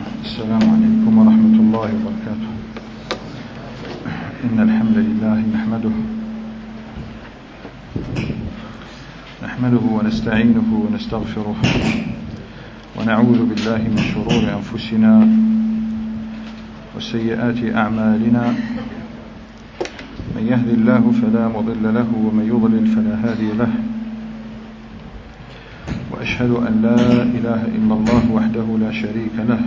السلام عليكم ورحمة الله وبركاته. إن الحمد لله نحمده ونستعينه ونستغفره ونعوذ بالله من شرور أنفسنا وسيئات أعمالنا. من يهد الله فلا مضل له ومن يضلل فلا هادي له، وأشهد أن لا إله إلا الله وحده لا شريك له،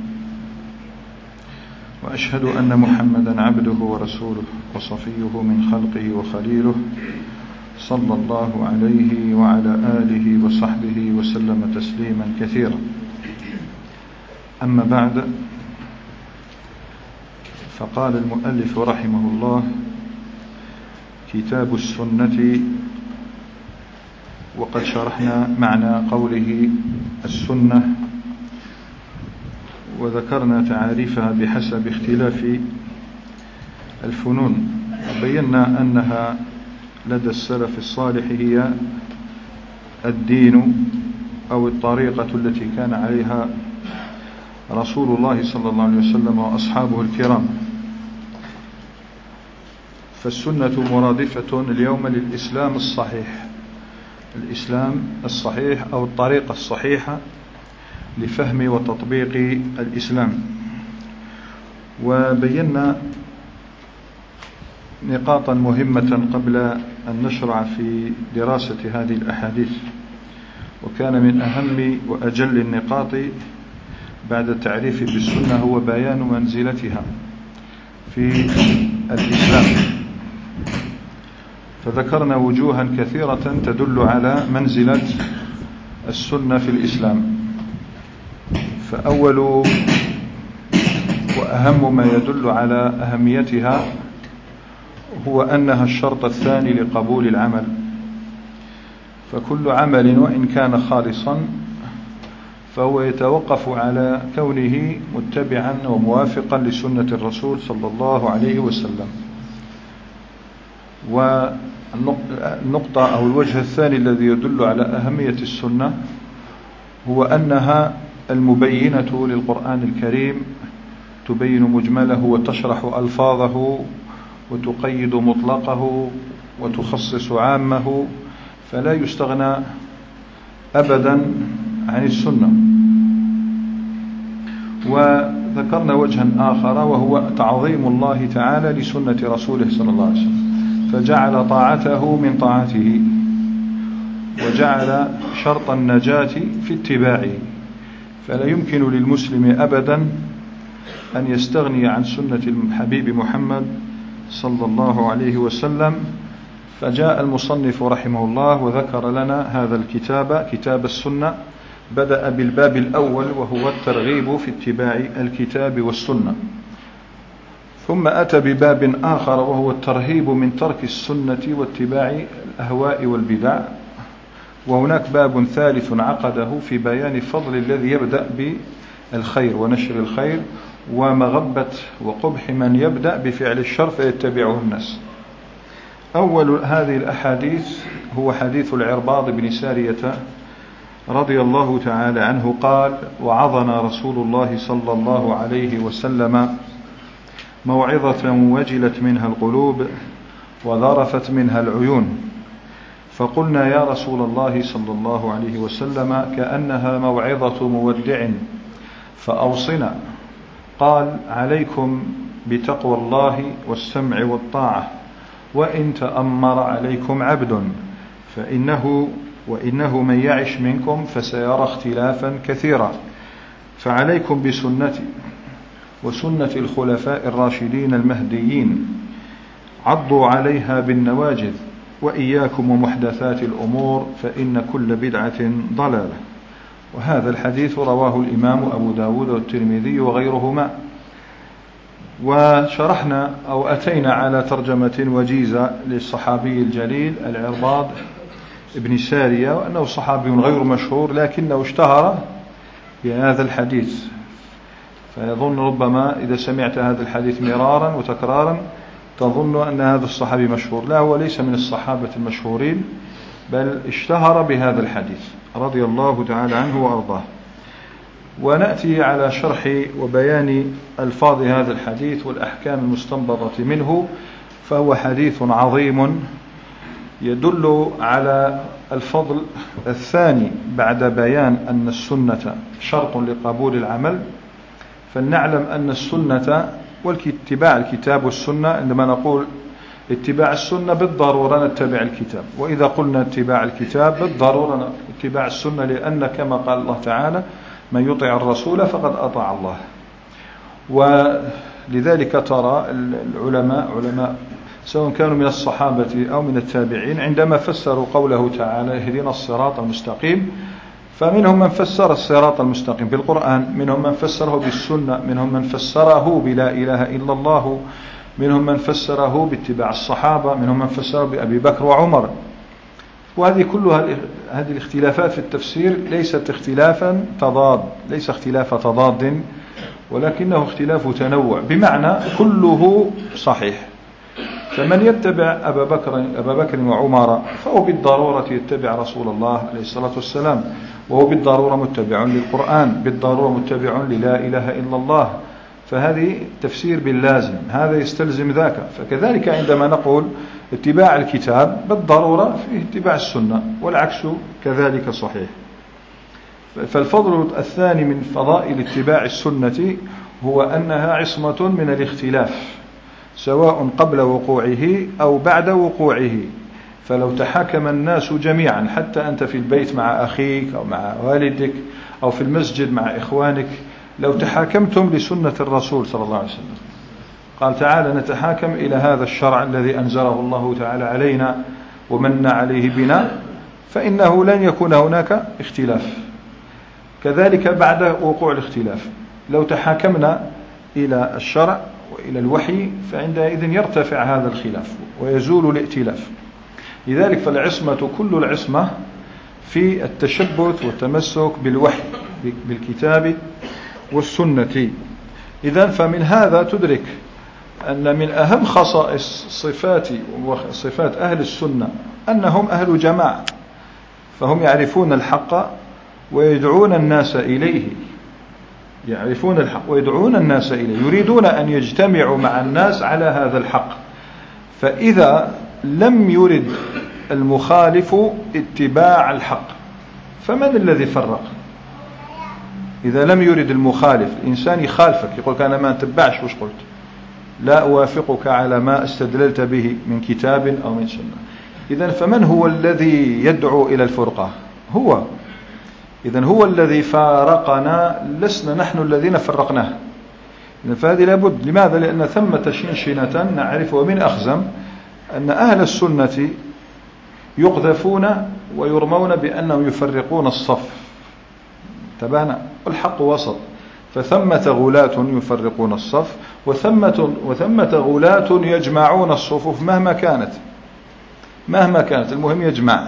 وأشهد أن محمدا عبده ورسوله وصفيه من خلقه وخليله، صلى الله عليه وعلى آله وصحبه وسلم تسليما كثيرا. أما بعد، فقال المؤلف رحمه الله: كتاب السنة. وقد شرحنا معنى قوله السنة وذكرنا تعاريفها بحسب اختلاف الفنون، وبينا أنها لدى السلف الصالح هي الدين أو الطريقة التي كان عليها رسول الله صلى الله عليه وسلم وأصحابه الكرام. فالسنة مرادفة اليوم للإسلام الصحيح، الإسلام الصحيح أو الطريقة الصحيحة لفهم وتطبيق الإسلام. وبينا نقاطا مهمة قبل أن نشرع في دراسة هذه الأحاديث، وكان من أهم وأجل النقاط بعد التعريف بالسنة هو بيان منزلتها في الإسلام. فذكرنا وجوها كثيرة تدل على منزلة السنة في الإسلام. فأول وأهم ما يدل على أهميتها هو أنها الشرط الثاني لقبول العمل. فكل عمل وإن كان خالصا فهو يتوقف على كونه متبعا وموافقا لسنة الرسول صلى الله عليه وسلم. والنقطة أو الوجه الثاني الذي يدل على أهمية السنة هو أنها المبينة للقرآن الكريم، تبين مجمله وتشرح ألفاظه وتقيد مطلقه وتخصص عامه، فلا يستغنى أبدا عن السنة. وذكرنا وجها آخر وهو تعظيم الله تعالى لسنة رسوله صلى الله عليه وسلم، فجعل طاعته من طاعته وجعل شرط النجاة في اتباعه. فلا يمكن للمسلم أبدا أن يستغني عن سنة الحبيب محمد صلى الله عليه وسلم. فجاء المصنف رحمه الله وذكر لنا هذا الكتاب، كتاب السنة، بدأ بالباب الأول وهو الترغيب في اتباع الكتاب والسنة، ثم أتى بباب آخر وهو الترهيب من ترك السنة واتباع الأهواء والبدع، وهناك باب ثالث عقده في بيان فضل الذي يبدأ بالخير ونشر الخير ومغبة وقبح من يبدأ بفعل الشر فيتبعه الناس. أول هذه الأحاديث هو حديث العرباض بن سارية رضي الله تعالى عنه قال: وعظنا رسول الله صلى الله عليه وسلم موعظة وجلت منها القلوب وذرفت منها العيون، فقلنا يا رسول الله صلى الله عليه وسلم كأنها موعظة مودع فأوصنا. قال: عليكم بتقوى الله والسمع والطاعة، وإن تأمر عليكم عبد وإنه من يعش منكم فسيرى اختلافا كثيرا، فعليكم بسنتي وسنة الخلفاء الراشدين المهديين، عضوا عليها بالنواجذ، وإياكم ومحدثات الأمور فإن كل بدعة ضلالة. وهذا الحديث رواه الإمام أبو داود والترمذي وغيرهما. وشرحنا أو أتينا على ترجمة وجيزة للصحابي الجليل العرباض ابن سارية، وأنه صحابي غير مشهور لكنه اشتهر بهذا الحديث. فيظن ربما إذا سمعت هذا الحديث مرارا وتكرارا تظن أن هذا الصحابي مشهور. لا، هو ليس من الصحابة المشهورين، بل اشتهر بهذا الحديث رضي الله تعالى عنه وأرضاه. ونأتي على شرح وبيان ألفاظ هذا الحديث والأحكام المستنبطة منه. فهو حديث عظيم يدل على الفضل الثاني بعد بيان أن السنة شرط لقبول العمل. فلنعلم أن السنة واتباع الكتاب والسنة، عندما نقول اتباع السنة بالضرورة نتبع الكتاب، وإذا قلنا اتباع الكتاب بالضرورة اتباع السنة، لأن كما قال الله تعالى من يطع الرسول فقد أطاع الله. ولذلك ترى علماء سواء كانوا من الصحابة أو من التابعين عندما فسروا قوله تعالى اهدنا الصراط المستقيم، فمنهم من فسر الصراط المستقيم بالقرآن، منهم من فسره بالسنة، منهم من فسره بلا إله إلا الله، منهم من فسره باتباع الصحابة، منهم من فسره بأبي بكر وعمر. وهذه كلها هذه الاختلافات في التفسير ليست ليس اختلاف تضاد، ولكنه اختلاف تنوع، بمعنى كله صحيح. فمن يتبع أبا بكر وعمر فهو بالضرورة يتبع رسول الله عليه الصلاة والسلام، وهو بالضرورة متبع للقرآن، بالضرورة متبع للا إله إلا الله. فهذه تفسير باللازم، هذا يستلزم ذاك. فكذلك عندما نقول اتباع الكتاب بالضرورة في اتباع السنة، والعكس كذلك صحيح. فالفضل الثاني من فضائل اتباع السنة هو أنها عصمة من الاختلاف، سواء قبل وقوعه أو بعد وقوعه. فلو تحاكم الناس جميعا، حتى أنت في البيت مع أخيك أو مع والدك أو في المسجد مع إخوانك، لو تحاكمتم لسنة الرسول صلى الله عليه وسلم، قال تعالى نتحاكم إلى هذا الشرع الذي أنزله الله تعالى علينا ومن عليه بنا، فإنه لن يكون هناك اختلاف. كذلك بعد وقوع الاختلاف لو تحاكمنا إلى الشرع وإلى الوحي، فعندئذ يرتفع هذا الخلاف ويزول الائتلاف. لذلك فالعصمة كل العصمة في التشبث والتمسك بالوحي بالكتاب والسنة. إذن فمن هذا تدرك أن من أهم خصائص صفات أهل السنة أنهم أهل جماعة، فهم يعرفون الحق ويدعون الناس إليه، يعرفون الحق ويدعون الناس إليه، يريدون أن يجتمعوا مع الناس على هذا الحق. فإذا لم يرد المخالف اتباع الحق فمن الذي فرق؟ إذا لم يرد المخالف، الإنسان يخالفك يقول أنا ما أتبعش وش قلت، لا أوافقك على ما استدللت به من كتاب أو من سنة. إذن فمن هو الذي يدعو إلى الفرقة؟ هو. إذن هو الذي فارقنا، لسنا نحن الذين فرقناه. فهذه لابد. لماذا؟ لأن ثمة شنشنة نعرفها من أخزم أن أهل السنة يقذفون ويرمون بأنهم يفرقون الصف. تبانا الحق وسط، فثمة غلاة يفرقون الصف، وثمة غلاة يجمعون الصفوف مهما كانت، المهم يجمع.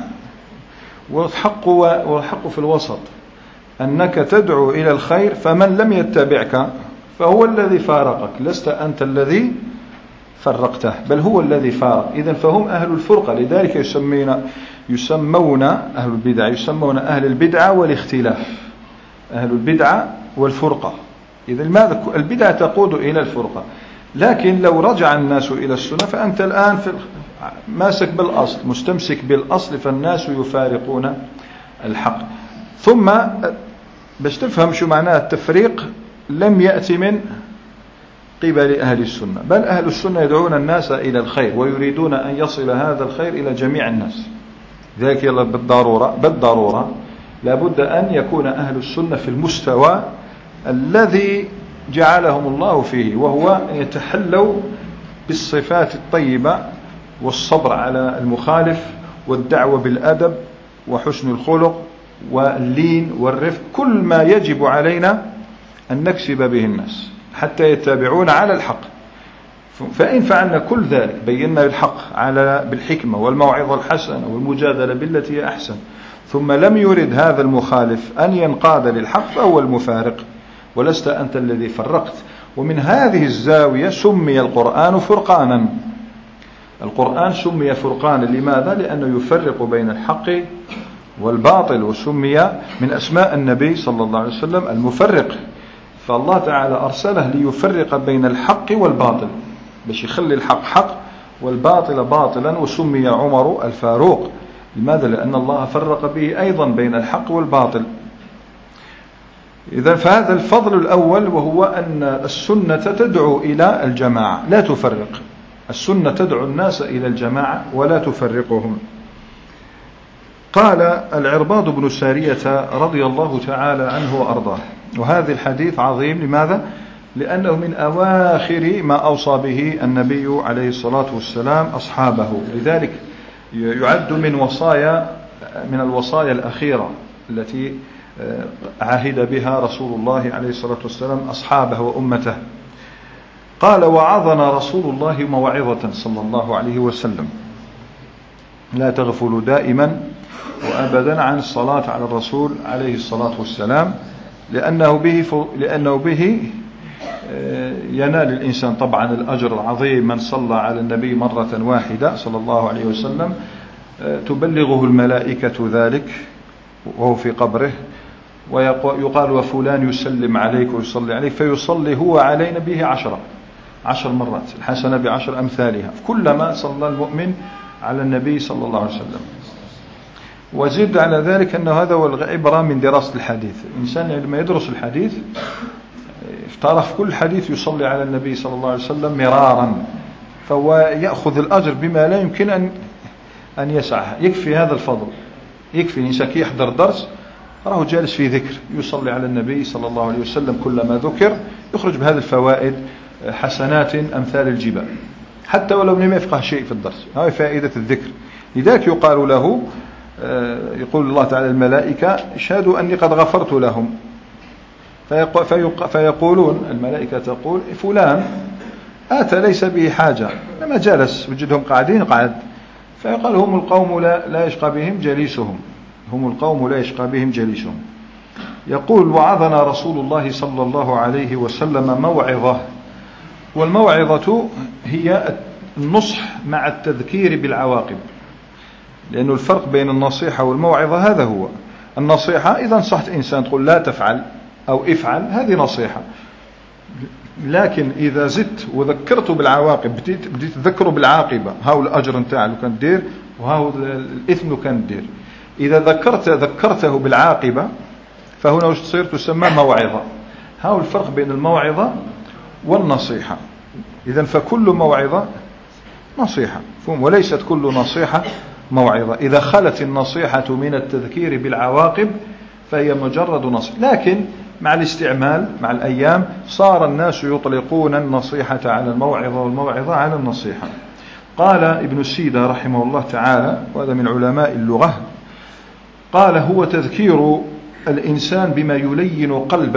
والحق في الوسط، أنك تدعو إلى الخير، فمن لم يتبعك فهو الذي فارقك، لست أنت الذي فرقته، بل هو الذي فارق. إذن فهم أهل الفرقة. لذلك يسمون أهل البدع، يسمون أهل البدعة والاختلاف، أهل البدعة والفرقة. إذن ماذا؟ البدعة تقود إلى الفرقة. لكن لو رجع الناس إلى السنة، فأنت الآن ماسك بالأصل، مستمسك بالأصل، فالناس يفارقون الحق. ثم باش تفهم شو معناه التفريق، لم يأتي من قبل أهل السنة، بل أهل السنة يدعون الناس إلى الخير ويريدون أن يصل هذا الخير إلى جميع الناس. ذلك بالضرورة لابد أن يكون أهل السنة في المستوى الذي جعلهم الله فيه، وهو أن يتحلوا بالصفات الطيبة والصبر على المخالف والدعوة بالأدب وحسن الخلق واللين والرفق، كل ما يجب علينا أن نكسب به الناس حتى يتابعون على الحق. فإن فعلنا كل ذلك، بينا الحق بالحكمة والموعظة الحسنة والمجادلة بالتي هي أحسن، ثم لم يرد هذا المخالف أن ينقاد للحق، فهو المفارق ولست أنت الذي فرقت. ومن هذه الزاوية سمي القرآن فرقانا. القرآن سمي فرقانا لماذا؟ لأنه يفرق بين الحق والباطل، وسمي من أسماء النبي صلى الله عليه وسلم المفرق. فالله تعالى أرسله ليفرق بين الحق والباطل، باش يخلي الحق حق والباطل باطلا، وسمي عمر الفاروق. لماذا؟ لأن الله فرق به أيضا بين الحق والباطل. إذا فهذا الفضل الأول، وهو أن السنة تدعو إلى الجماعة لا تفرق. السنة تدعو الناس إلى الجماعة ولا تفرقهم. قال العرباض بن سارية رضي الله تعالى عنه وأرضاه، وهذا الحديث عظيم. لماذا؟ لأنه من أواخر ما أوصى به النبي عليه الصلاة والسلام أصحابه، لذلك يعد من الوصايا الأخيرة التي عهد بها رسول الله عليه الصلاة والسلام أصحابه وأمته. قال: وعظنا رسول الله موعظة صلى الله عليه وسلم لا تغفلوا دائما وأبدا عن الصلاة على الرسول عليه الصلاة والسلام، لأنه به ينال الإنسان طبعا الأجر العظيم. من صلى على النبي مرة واحدة صلى الله عليه وسلم تبلغه الملائكة ذلك وهو في قبره، ويقال: وفلان يسلم عليك ويصلي عليك، فيصلي هو علينا به 10 مرات، الحسنة ب10 أمثالها كلما صلى المؤمن على النبي صلى الله عليه وسلم. وزد على ذلك أنه هذا هو العبرة من دراسة الحديث. الإنسان لما يدرس الحديث تعرف كل حديث يصلي على النبي صلى الله عليه وسلم مرارا، فهو يأخذ الأجر بما لا يمكن أن يسعه. يكفي هذا الفضل، يكفي الإنسان كي يحضر درس راه جالس في ذكر يصلي على النبي صلى الله عليه وسلم، كلما ذكر يخرج بهذه الفوائد حسنات أمثال الجبال، حتى ولو لم يفقه شيء في الدرس. هذه فائدة الذكر. لذلك يقال له، يقول الله تعالى الملائكة: اشهدوا أني قد غفرت لهم. فيقولون الملائكة تقول: فلان آتى ليس به حاجة، لما جلس وجدهم قاعدين قعد. فيقال: هم القوم لا يشقى بهم جليسهم، هم القوم لا يشقى بهم جليسهم. يقول: وعظنا رسول الله صلى الله عليه وسلم موعظة. والموعظة هي النصح مع التذكير بالعواقب، لأنه الفرق بين النصيحة والموعظة هذا هو. النصيحة إذا نصحت إنسان تقول لا تفعل أو افعل، هذه نصيحة. لكن إذا زدت وذكرته بالعواقب، بديت تذكره بالعاقبة، هاو الأجر نتاع لو كان دير وهاو الإثم لو كان دير. إذا ذكرته بالعاقبة فهنا وش تصير؟ تسمى موعظة. هاو الفرق بين الموعظة والنصيحة. إذن فكل موعظة نصيحة، وليست كل نصيحة موعظة. إذا خلت النصيحة من التذكير بالعواقب فهي مجرد نصيحة. لكن مع الاستعمال مع الأيام صار الناس يطلقون النصيحة على الموعظة والموعظة على النصيحة. قال ابن سيدة رحمه الله تعالى، وهذا من علماء اللغة، قال: هو تذكير الإنسان بما يلين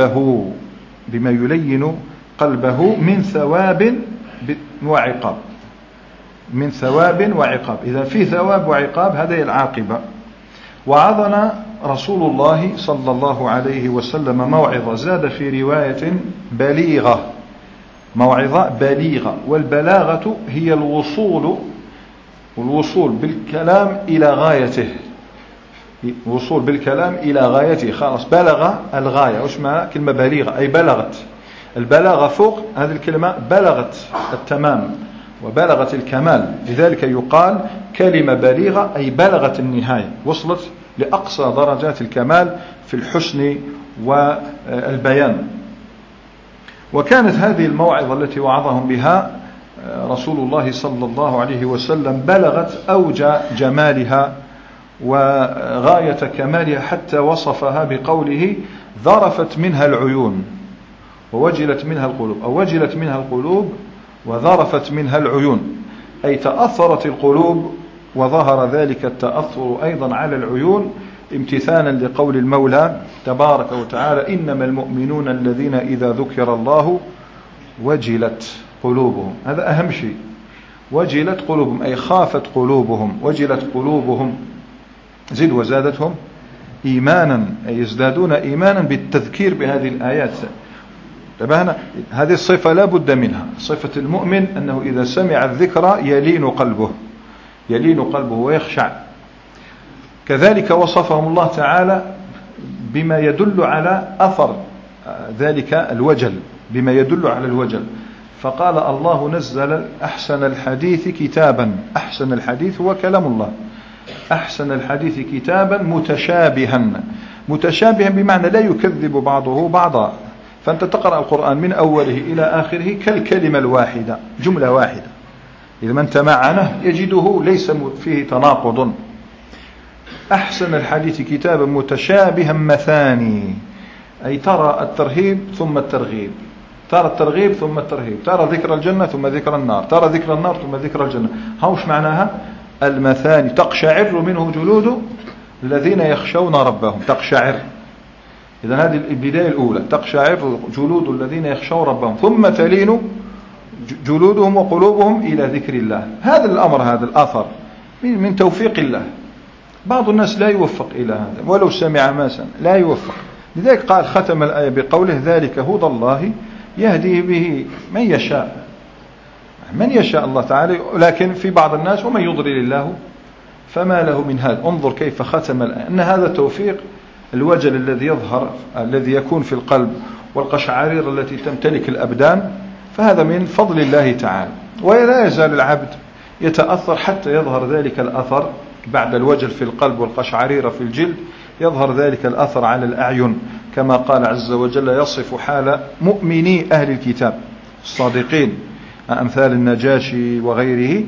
قلبه من ثواب وعقاب. من ثواب وعقاب، إذا في ثواب وعقاب، هذه العاقبة. وعظنا رسول الله صلى الله عليه وسلم موعظة، زاد في رواية بليغة، موعظة بليغة. والبلاغة هي الوصول بالكلام إلى غايته، وصول بالكلام إلى غايته، خلاص بلغ الغاية. وش معنى كلمة بليغة؟ أي بلغت. البلاغة فوق هذه الكلمة بلغت التمام وبلغت الكمال، لذلك يقال كلمة بليغة أي بلغت النهاية، وصلت لأقصى درجات الكمال في الحسن والبيان. وكانت هذه الموعظة التي وعظهم بها رسول الله صلى الله عليه وسلم بلغت أوج جمالها وغاية كمالها، حتى وصفها بقوله: ذرفت منها العيون ووجلت منها القلوب، أو وجلت منها القلوب وذرفت منها العيون، أي تأثرت القلوب، وظهر ذلك التأثر أيضا على العيون امتثالا لقول المولى تبارك وتعالى: إنما المؤمنون الذين إذا ذكر الله وجلت قلوبهم. هذا أهم شيء، وجلت قلوبهم أي خافت قلوبهم، وجلت قلوبهم. زد وزادتهم إيمانا، أي يزدادون إيمانا بالتذكير بهذه الآيات. تبهنا هذه الصفة لا بد منها. صفة المؤمن أنه إذا سمع الذكر يلين قلبه ويخشع. كذلك وصفهم الله تعالى بما يدل على أثر ذلك الوجل، بما يدل على الوجل، فقال الله نزل أحسن الحديث كتابا. أحسن الحديث هو كلام الله. أحسن الحديث كتابا متشابها بمعنى لا يكذب بعضه بعضا، فأنت تقرأ القرآن من أوله إلى آخره كالكلمة الواحدة، جملة واحدة، إذا من تمعنه يجده ليس فيه تناقض. أحسن الحديث كتابا متشابها مثاني، أي ترى الترهيب ثم الترغيب، ترى الترغيب ثم الترهيب، ترى ذكر الجنة ثم ذكر النار، ترى ذكر النار ثم ذكر الجنة. هاوش معناها المثاني، تقشعر منه جلود الذين يخشون ربهم. تقشعر، إذا هذه البداية الأولى، تقشعر جلود الذين يخشون ربهم ثم تلين جلودهم وقلوبهم إلى ذكر الله. هذا الأمر، هذا الأثر من توفيق الله. بعض الناس لا يوفق إلى هذا ولو سمع ما سمع، لا يوفق. لذلك قال ختم الآية بقوله ذلك هدى الله يهدي به من يشاء، من يشاء الله تعالى. لكن في بعض الناس ومن يضلل الله فما له من هذا. انظر كيف ختم الآية، أن هذا توفيق الوجل الذي يظهر، الذي يكون في القلب، والقشعرير التي تمتلك الأبدان، فهذا من فضل الله تعالى. ولا يزال العبد يتأثر حتى يظهر ذلك الأثر بعد الوجل في القلب والقشعرير في الجلد، يظهر ذلك الأثر على الأعين، كما قال عز وجل يصف حال مؤمني أهل الكتاب الصادقين أمثال النجاشي وغيره.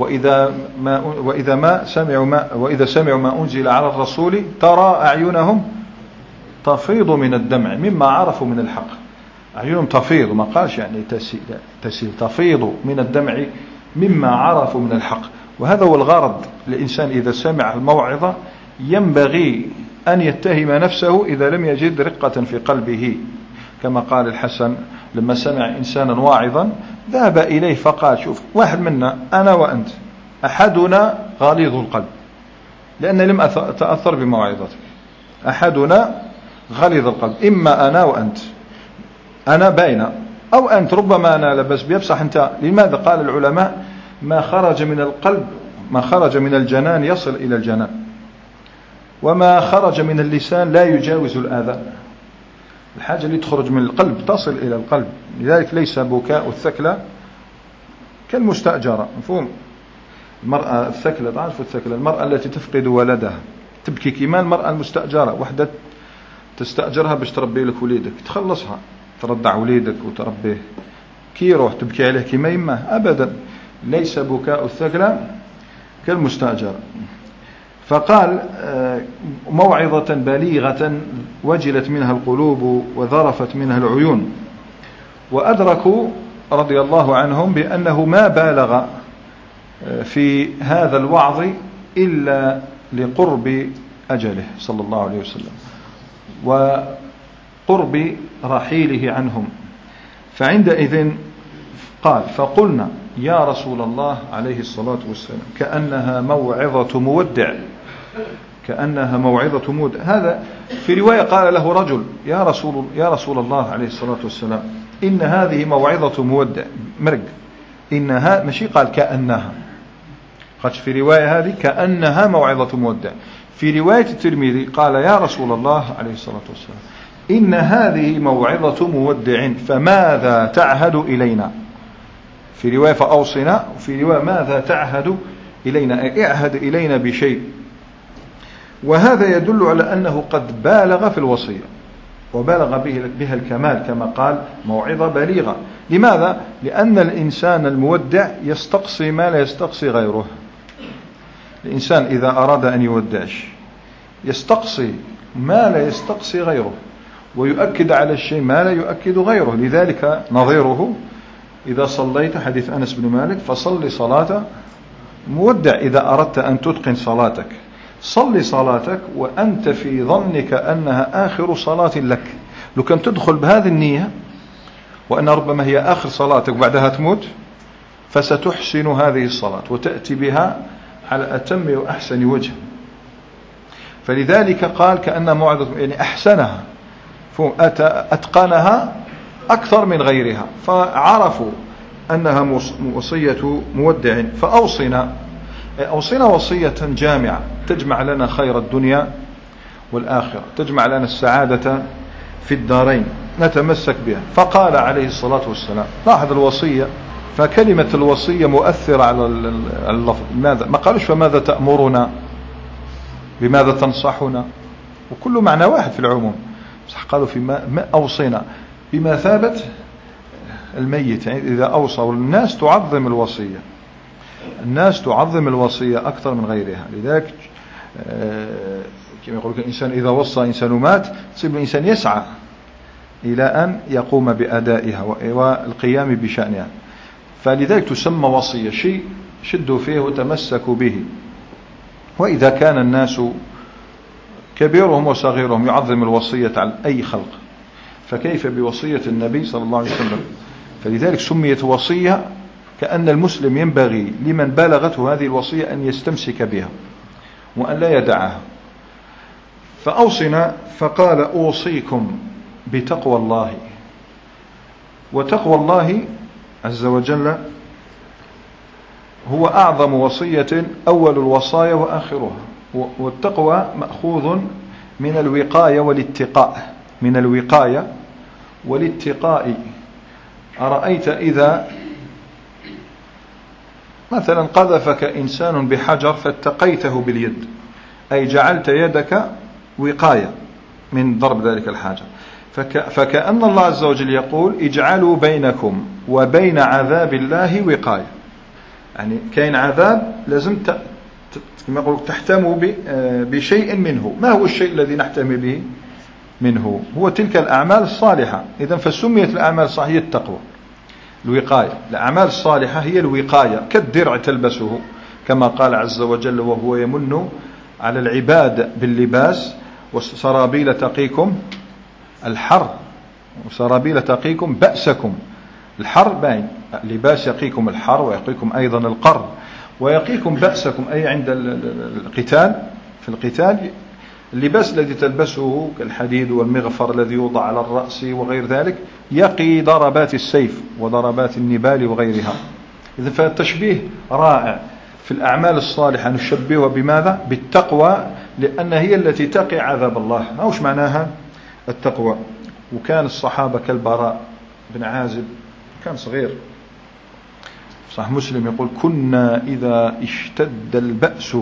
وإذا سمعوا ما أنزل على الرسول ترى أعينهم تفيض من الدمع مما عرفوا من الحق. أعينهم تفيض، ما قالش يعني تسيل، تفيض من الدمع مما عرفوا من الحق. وهذا هو الغرض. الإنسان إذا سمع الموعظة ينبغي أن يتهم نفسه إذا لم يجد رقة في قلبه، كما قال الحسن لما سمع إنسانا واعظا ذهب إليه فقال شوف، واحد منا أنا وأنت أحدنا غليظ القلب لأن لم أتأثر بموعظتك، أحدنا غليظ القلب، إما أنا وأنت، أنا باينة أو أنت، ربما أنا لبس بيبصح أنت. لماذا؟ قال العلماء ما خرج من القلب، ما خرج من الجنان يصل إلى الجنان، وما خرج من اللسان لا يجاوز الآذان. الحاجة اللي تخرج من القلب تصل إلى القلب. لذلك ليس بكاء الثكلى كالمستأجرة، مفهوم؟ المرأة الثكلى، تعرف الثكلى، المرأة التي تفقد ولدها تبكي كما المرأة المستأجرة، وحدة تستأجرها باش تربي لك وليدك، تخلصها ترضع وليدك وتربيه، كي يروح تبكي عليه كما يماه؟ أبدا. ليس بكاء الثكلى كالمستأجرة. فقال موعظة بليغة وجلت منها القلوب وذرفت منها العيون. وأدركوا رضي الله عنهم بأنه ما بالغ في هذا الوعظ إلا لقرب أجله صلى الله عليه وسلم وقرب رحيله عنهم. فعندئذ قال فقلنا يا رسول الله عليه الصلاة والسلام كأنها موعظة مودع، كأنها موعظة مودع. هذا في رواية قال له رجل يا رسول الله عليه الصلاة والسلام إن هذه موعظة مودع مرق، إنها ماشي قال كأنها، قالش في رواية هذه كأنها موعظة مودع. في رواية الترمذي قال يا رسول الله عليه الصلاة والسلام إن هذه موعظة مودع فماذا تعهد إلينا؟ في رواية فأوصنا، وفي رواية ماذا تعهد إلينا؟ اعهد إلينا بشيء. وهذا يدل على أنه قد بالغ في الوصية وبالغ بها الكمال، كما قال موعظة بليغة. لماذا؟ لأن الإنسان المودع يستقصي ما لا يستقصي غيره. الإنسان إذا أراد أن يودعش يستقصي ما لا يستقصي غيره، ويؤكد على الشيء ما لا يؤكد غيره. لذلك نظيره إذا صليت، حديث أنس بن مالك، فصل صلاة مودع. إذا أردت أن تتقن صلاتك صلي صلاتك وأنت في ظنك أنها آخر صلاة لك. لو كان تدخل بهذه النية وأن ربما هي آخر صلاتك وبعدها تموت، فستحسن هذه الصلاة وتأتي بها على أتم وأحسن وجه. فلذلك قال كأن موعظة، يعني أحسنها، أتقنها أكثر من غيرها، فعرفوا أنها وصية مودع. فأوصنا أوصنا وصية جامعة تجمع لنا خير الدنيا والآخرة، تجمع لنا السعادة في الدارين نتمسك بها. فقال عليه الصلاة والسلام، لاحظ الوصية، فكلمة الوصية مؤثرة على اللفظ. ماذا ما قالوش فماذا تأمرنا، بماذا تنصحنا، وكل معنى واحد في العموم، صح قالوا ما أوصينا بمثابة الميت. يعني إذا أوصوا الناس تعظم الوصية، الناس تعظم الوصية أكثر من غيرها. لذلك كما يقول الإنسان إذا وصى إنسان مات، تصيب الإنسان يسعى إلى أن يقوم بأدائها والقيام بشأنها. فلذلك تسمى وصية، شيء شدوا فيه وتمسكوا به. وإذا كان الناس كبيرهم وصغيرهم يعظم الوصية على أي خلق، فكيف بوصية النبي صلى الله عليه وسلم؟ فلذلك سميت وصية، كأن المسلم ينبغي لمن بلغته هذه الوصية أن يستمسك بها وأن لا يدعها. فأوصنا، فقال أوصيكم بتقوى الله. وتقوى الله عز وجل هو أعظم وصية، أول الوصايا وآخرها. والتقوى مأخوذ من الوقاية والاتقاء، من الوقاية والاتقاء. أرأيت إذا مثلا قذفك إنسان بحجر فاتقيته باليد، أي جعلت يدك وقاية من ضرب ذلك الحجر. فكأن الله عز وجل يقول اجعلوا بينكم وبين عذاب الله وقاية. يعني كاين عذاب لازم كما يقول تحتموا بشيء منه. ما هو الشيء الذي نحتمي به منه؟ هو تلك الأعمال الصالحة. إذن فسميت الأعمال الصالحة هي التقوى، الوقاية. الأعمال الصالحة هي الوقاية، كالدرع تلبسه، كما قال عز وجل وهو يمن على العباد باللباس وسرابيل تقيكم الحر وسرابيل تقيكم بأسكم. الحر باين، اللباس يقيكم الحر ويقيكم أيضا القر ويقيكم بأسكم، أي عند القتال. في القتال اللباس الذي تلبسه كالحديد والمغفر الذي يوضع على الرأس وغير ذلك يقي ضربات السيف وضربات النبال وغيرها. إذن فالتشبيه رائع في الأعمال الصالحة، نشبهها بماذا؟ بالتقوى، لأن هي التي تقي عذاب الله. أوش معناها التقوى؟ وكان الصحابة كالبراء بن عازب، كان صغير، صح مسلم يقول كنا إذا اشتد البأس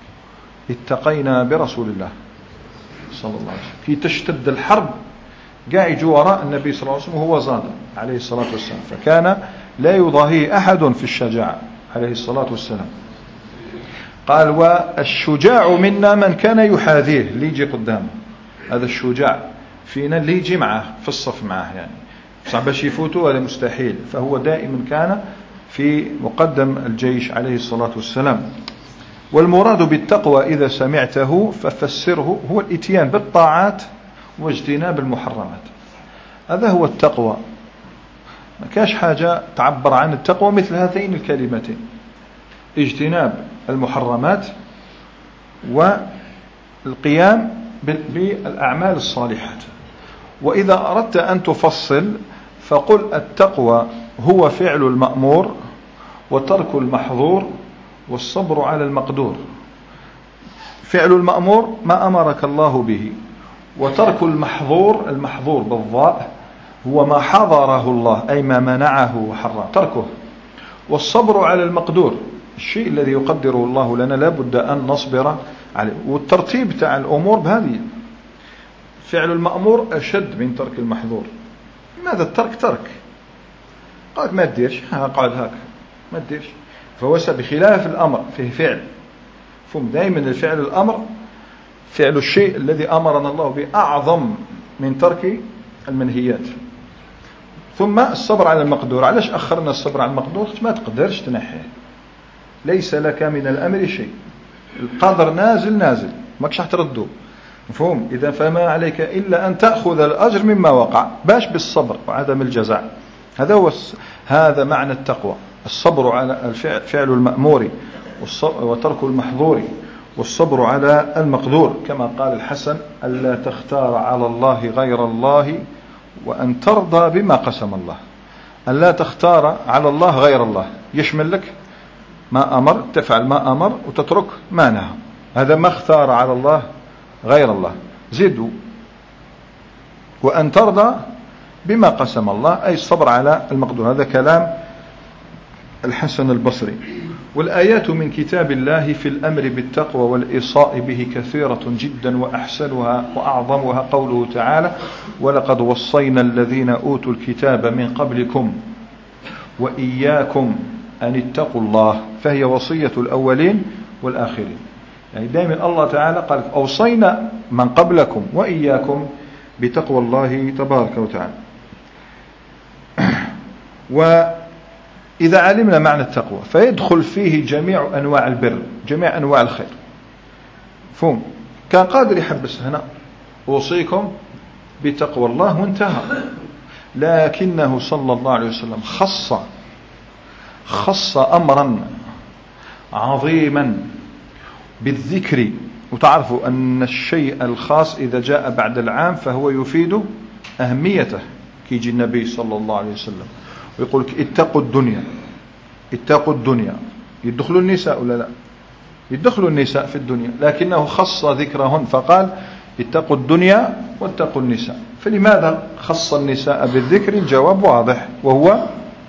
اتقينا برسول الله صلى الله عليه وسلم. في تشتد الحرب قاعد يجوا وراء النبي صلى الله عليه وسلم وهو زاد عليه الصلاة والسلام، فكان لا يضاهيه أحد في الشجاعة عليه الصلاة والسلام. قال والشجاع منا من كان يحاذيه، اللي يجي قدامه، هذا الشجاع فينا اللي يجي معه في الصف معه، يعني صعب باش يفوتوا، هذا مستحيل. فهو دائما كان في مقدم الجيش عليه الصلاة والسلام. والمراد بالتقوى إذا سمعته ففسره هو الاتيان بالطاعات واجتناب المحرمات. هذا هو التقوى. ما كاش حاجة تعبر عن التقوى مثل هاتين الكلمتين، اجتناب المحرمات والقيام بالأعمال الصالحات. وإذا أردت أن تفصل فقل التقوى هو فعل المأمور وترك المحظور والصبر على المقدور. فعل المأمور ما أمرك الله به، وترك المحظور، المحظور بالضاء هو ما حظره الله أي ما منعه وحرم تركه، والصبر على المقدور الشيء الذي يقدره الله لنا لابد أن نصبر عليه. والترتيب تاع الأمور بهذه، فعل المأمور أشد من ترك المحظور. لماذا الترك ترك؟ قالك ما تديرش، قاعد هاك ما تديرش، فهو بخلاف الأمر فيه فعل. فهم دائما الفعل الأمر فعل الشيء الذي أمرنا الله به أعظم من ترك المنهيات. ثم الصبر على المقدور. علاش أخرنا الصبر على المقدور؟ ما تقدرش تنحيه، ليس لك من الأمر شيء، القدر نازل نازل ماكش تردو، مفهوم؟ إذا فما عليك إلا أن تأخذ الأجر مما وقع، باش بالصبر وعدم الجزع. هذا معنى التقوى، الصبر على فعل المأمور وترك المحظور والصبر على المقدور. كما قال الحسن ألا تختار على الله غير الله وأن ترضى بما قسم الله. ألا تختار على الله غير الله يشمل لك ما أمر تفعل ما أمر وتترك ما نهى. هذا ما اختار على الله غير الله. زدوا وأن ترضى بما قسم الله، أي الصبر على المقدور. هذا كلام الحسن البصري. والآيات من كتاب الله في الأمر بالتقوى والإيصاء به كثيرة جدا، وأحسنها وأعظمها قوله تعالى: ولقد وصينا الذين أوتوا الكتاب من قبلكم وإياكم أن اتقوا الله. فهي وصية الأولين والآخرين. يعني دائما الله تعالى قال أوصينا من قبلكم وإياكم بتقوى الله تبارك وتعالى. وإذا علمنا معنى التقوى فيدخل فيه جميع أنواع البر، جميع أنواع الخير. فهم كان قادر يحبس هنا أوصيكم بتقوى الله وانتهى، لكنه صلى الله عليه وسلم خص أمرا عظيما بالذكر. وتعرفوا أن الشيء الخاص إذا جاء بعد العام فهو يفيد أهميته. كيجي النبي صلى الله عليه وسلم ويقول اتقوا الدنيا، اتقوا الدنيا. يدخلوا النساء ولا لا؟ يدخلوا النساء في الدنيا، لكنه خص ذكرهن فقال اتقوا الدنيا واتقوا النساء. فلماذا خص النساء بالذكر؟ الجواب واضح، وهو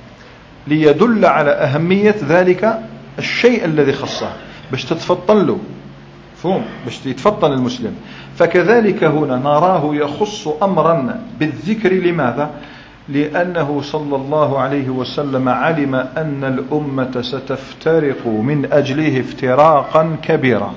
ليدل على أهمية ذلك الشيء الذي خصه، باش تتفطن له. فهم باش يتفطن المسلم. فكذلك هنا نراه يخص أمرا بالذكر. لماذا؟ لأنه صلى الله عليه وسلم علم أن الأمة ستفترق من أجله افتراقا كبيرا،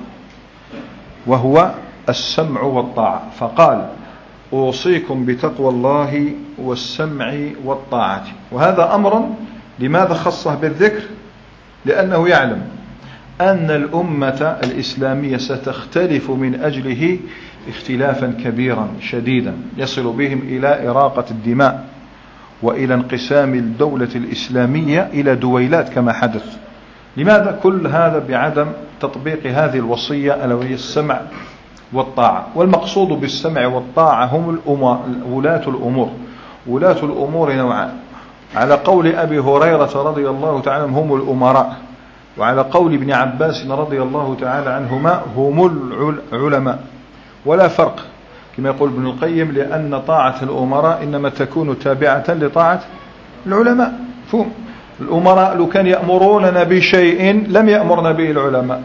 وهو السمع والطاعة. فقال أوصيكم بتقوى الله والسمع والطاعة. وهذا أمر لماذا خصه بالذكر؟ لأنه يعلم أن الأمة الإسلامية ستختلف من أجله اختلافا كبيرا شديدا يصل بهم إلى إراقة الدماء وإلى انقسام الدولة الإسلامية إلى دويلات كما حدث. لماذا؟ كل هذا بعدم تطبيق هذه الوصية ألا وهي السمع والطاعة. والمقصود بالسمع والطاعة هم ولاة الأمور. ولاة الأمور نوعان، على قول أبي هريرة رضي الله تعالى هم الأمراء، وعلى قول ابن عباس رضي الله تعالى عنهما هم العلماء. ولا فرق كما يقول ابن القيم، لأن طاعة الأمراء إنما تكون تابعة لطاعة العلماء. فهم الأمراء لو كان يأمروننا بشيء لم يأمرنا به العلماء،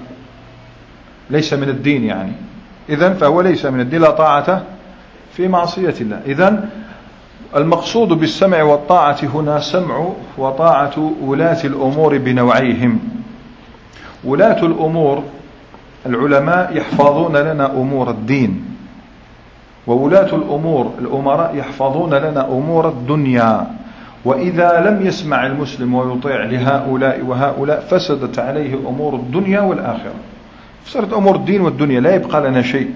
ليس من الدين يعني. إذن فهو ليس من الدين، لا طاعة في معصية الله. إذن المقصود بالسمع والطاعة هنا سمع وطاعة ولاة الأمور بنوعيهم. ولاة الأمور العلماء يحفظون لنا أمور الدين، وولاة الأمور الأمراء يحفظون لنا أمور الدنيا. وإذا لم يسمع المسلم ويطيع لهؤلاء وهؤلاء فسدت عليه أمور الدنيا والآخرة، فسدت أمور الدين والدنيا، لا يبقى لنا شيء.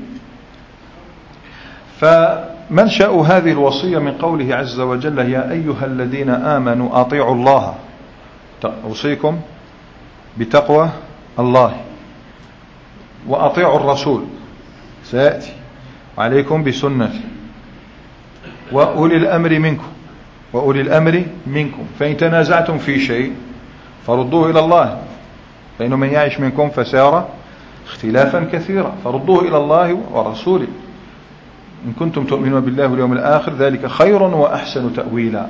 فمنشأ هذه الوصية من قوله عز وجل: يا أيها الذين آمنوا أطيعوا الله. أوصيكم بتقوى الله، وأطيعوا الرسول سيأتي، وعليكم بسنتي، وأولي الأمر منكم، وأولي الأمر منكم، فإن تنازعتم في شيء فردوه إلى الله، فإنه من يعيش منكم فسيرى اختلافا كثيرا، فردوه إلى الله ورسوله إن كنتم تؤمنون بالله واليوم الآخر، ذلك خير وأحسن تأويلا.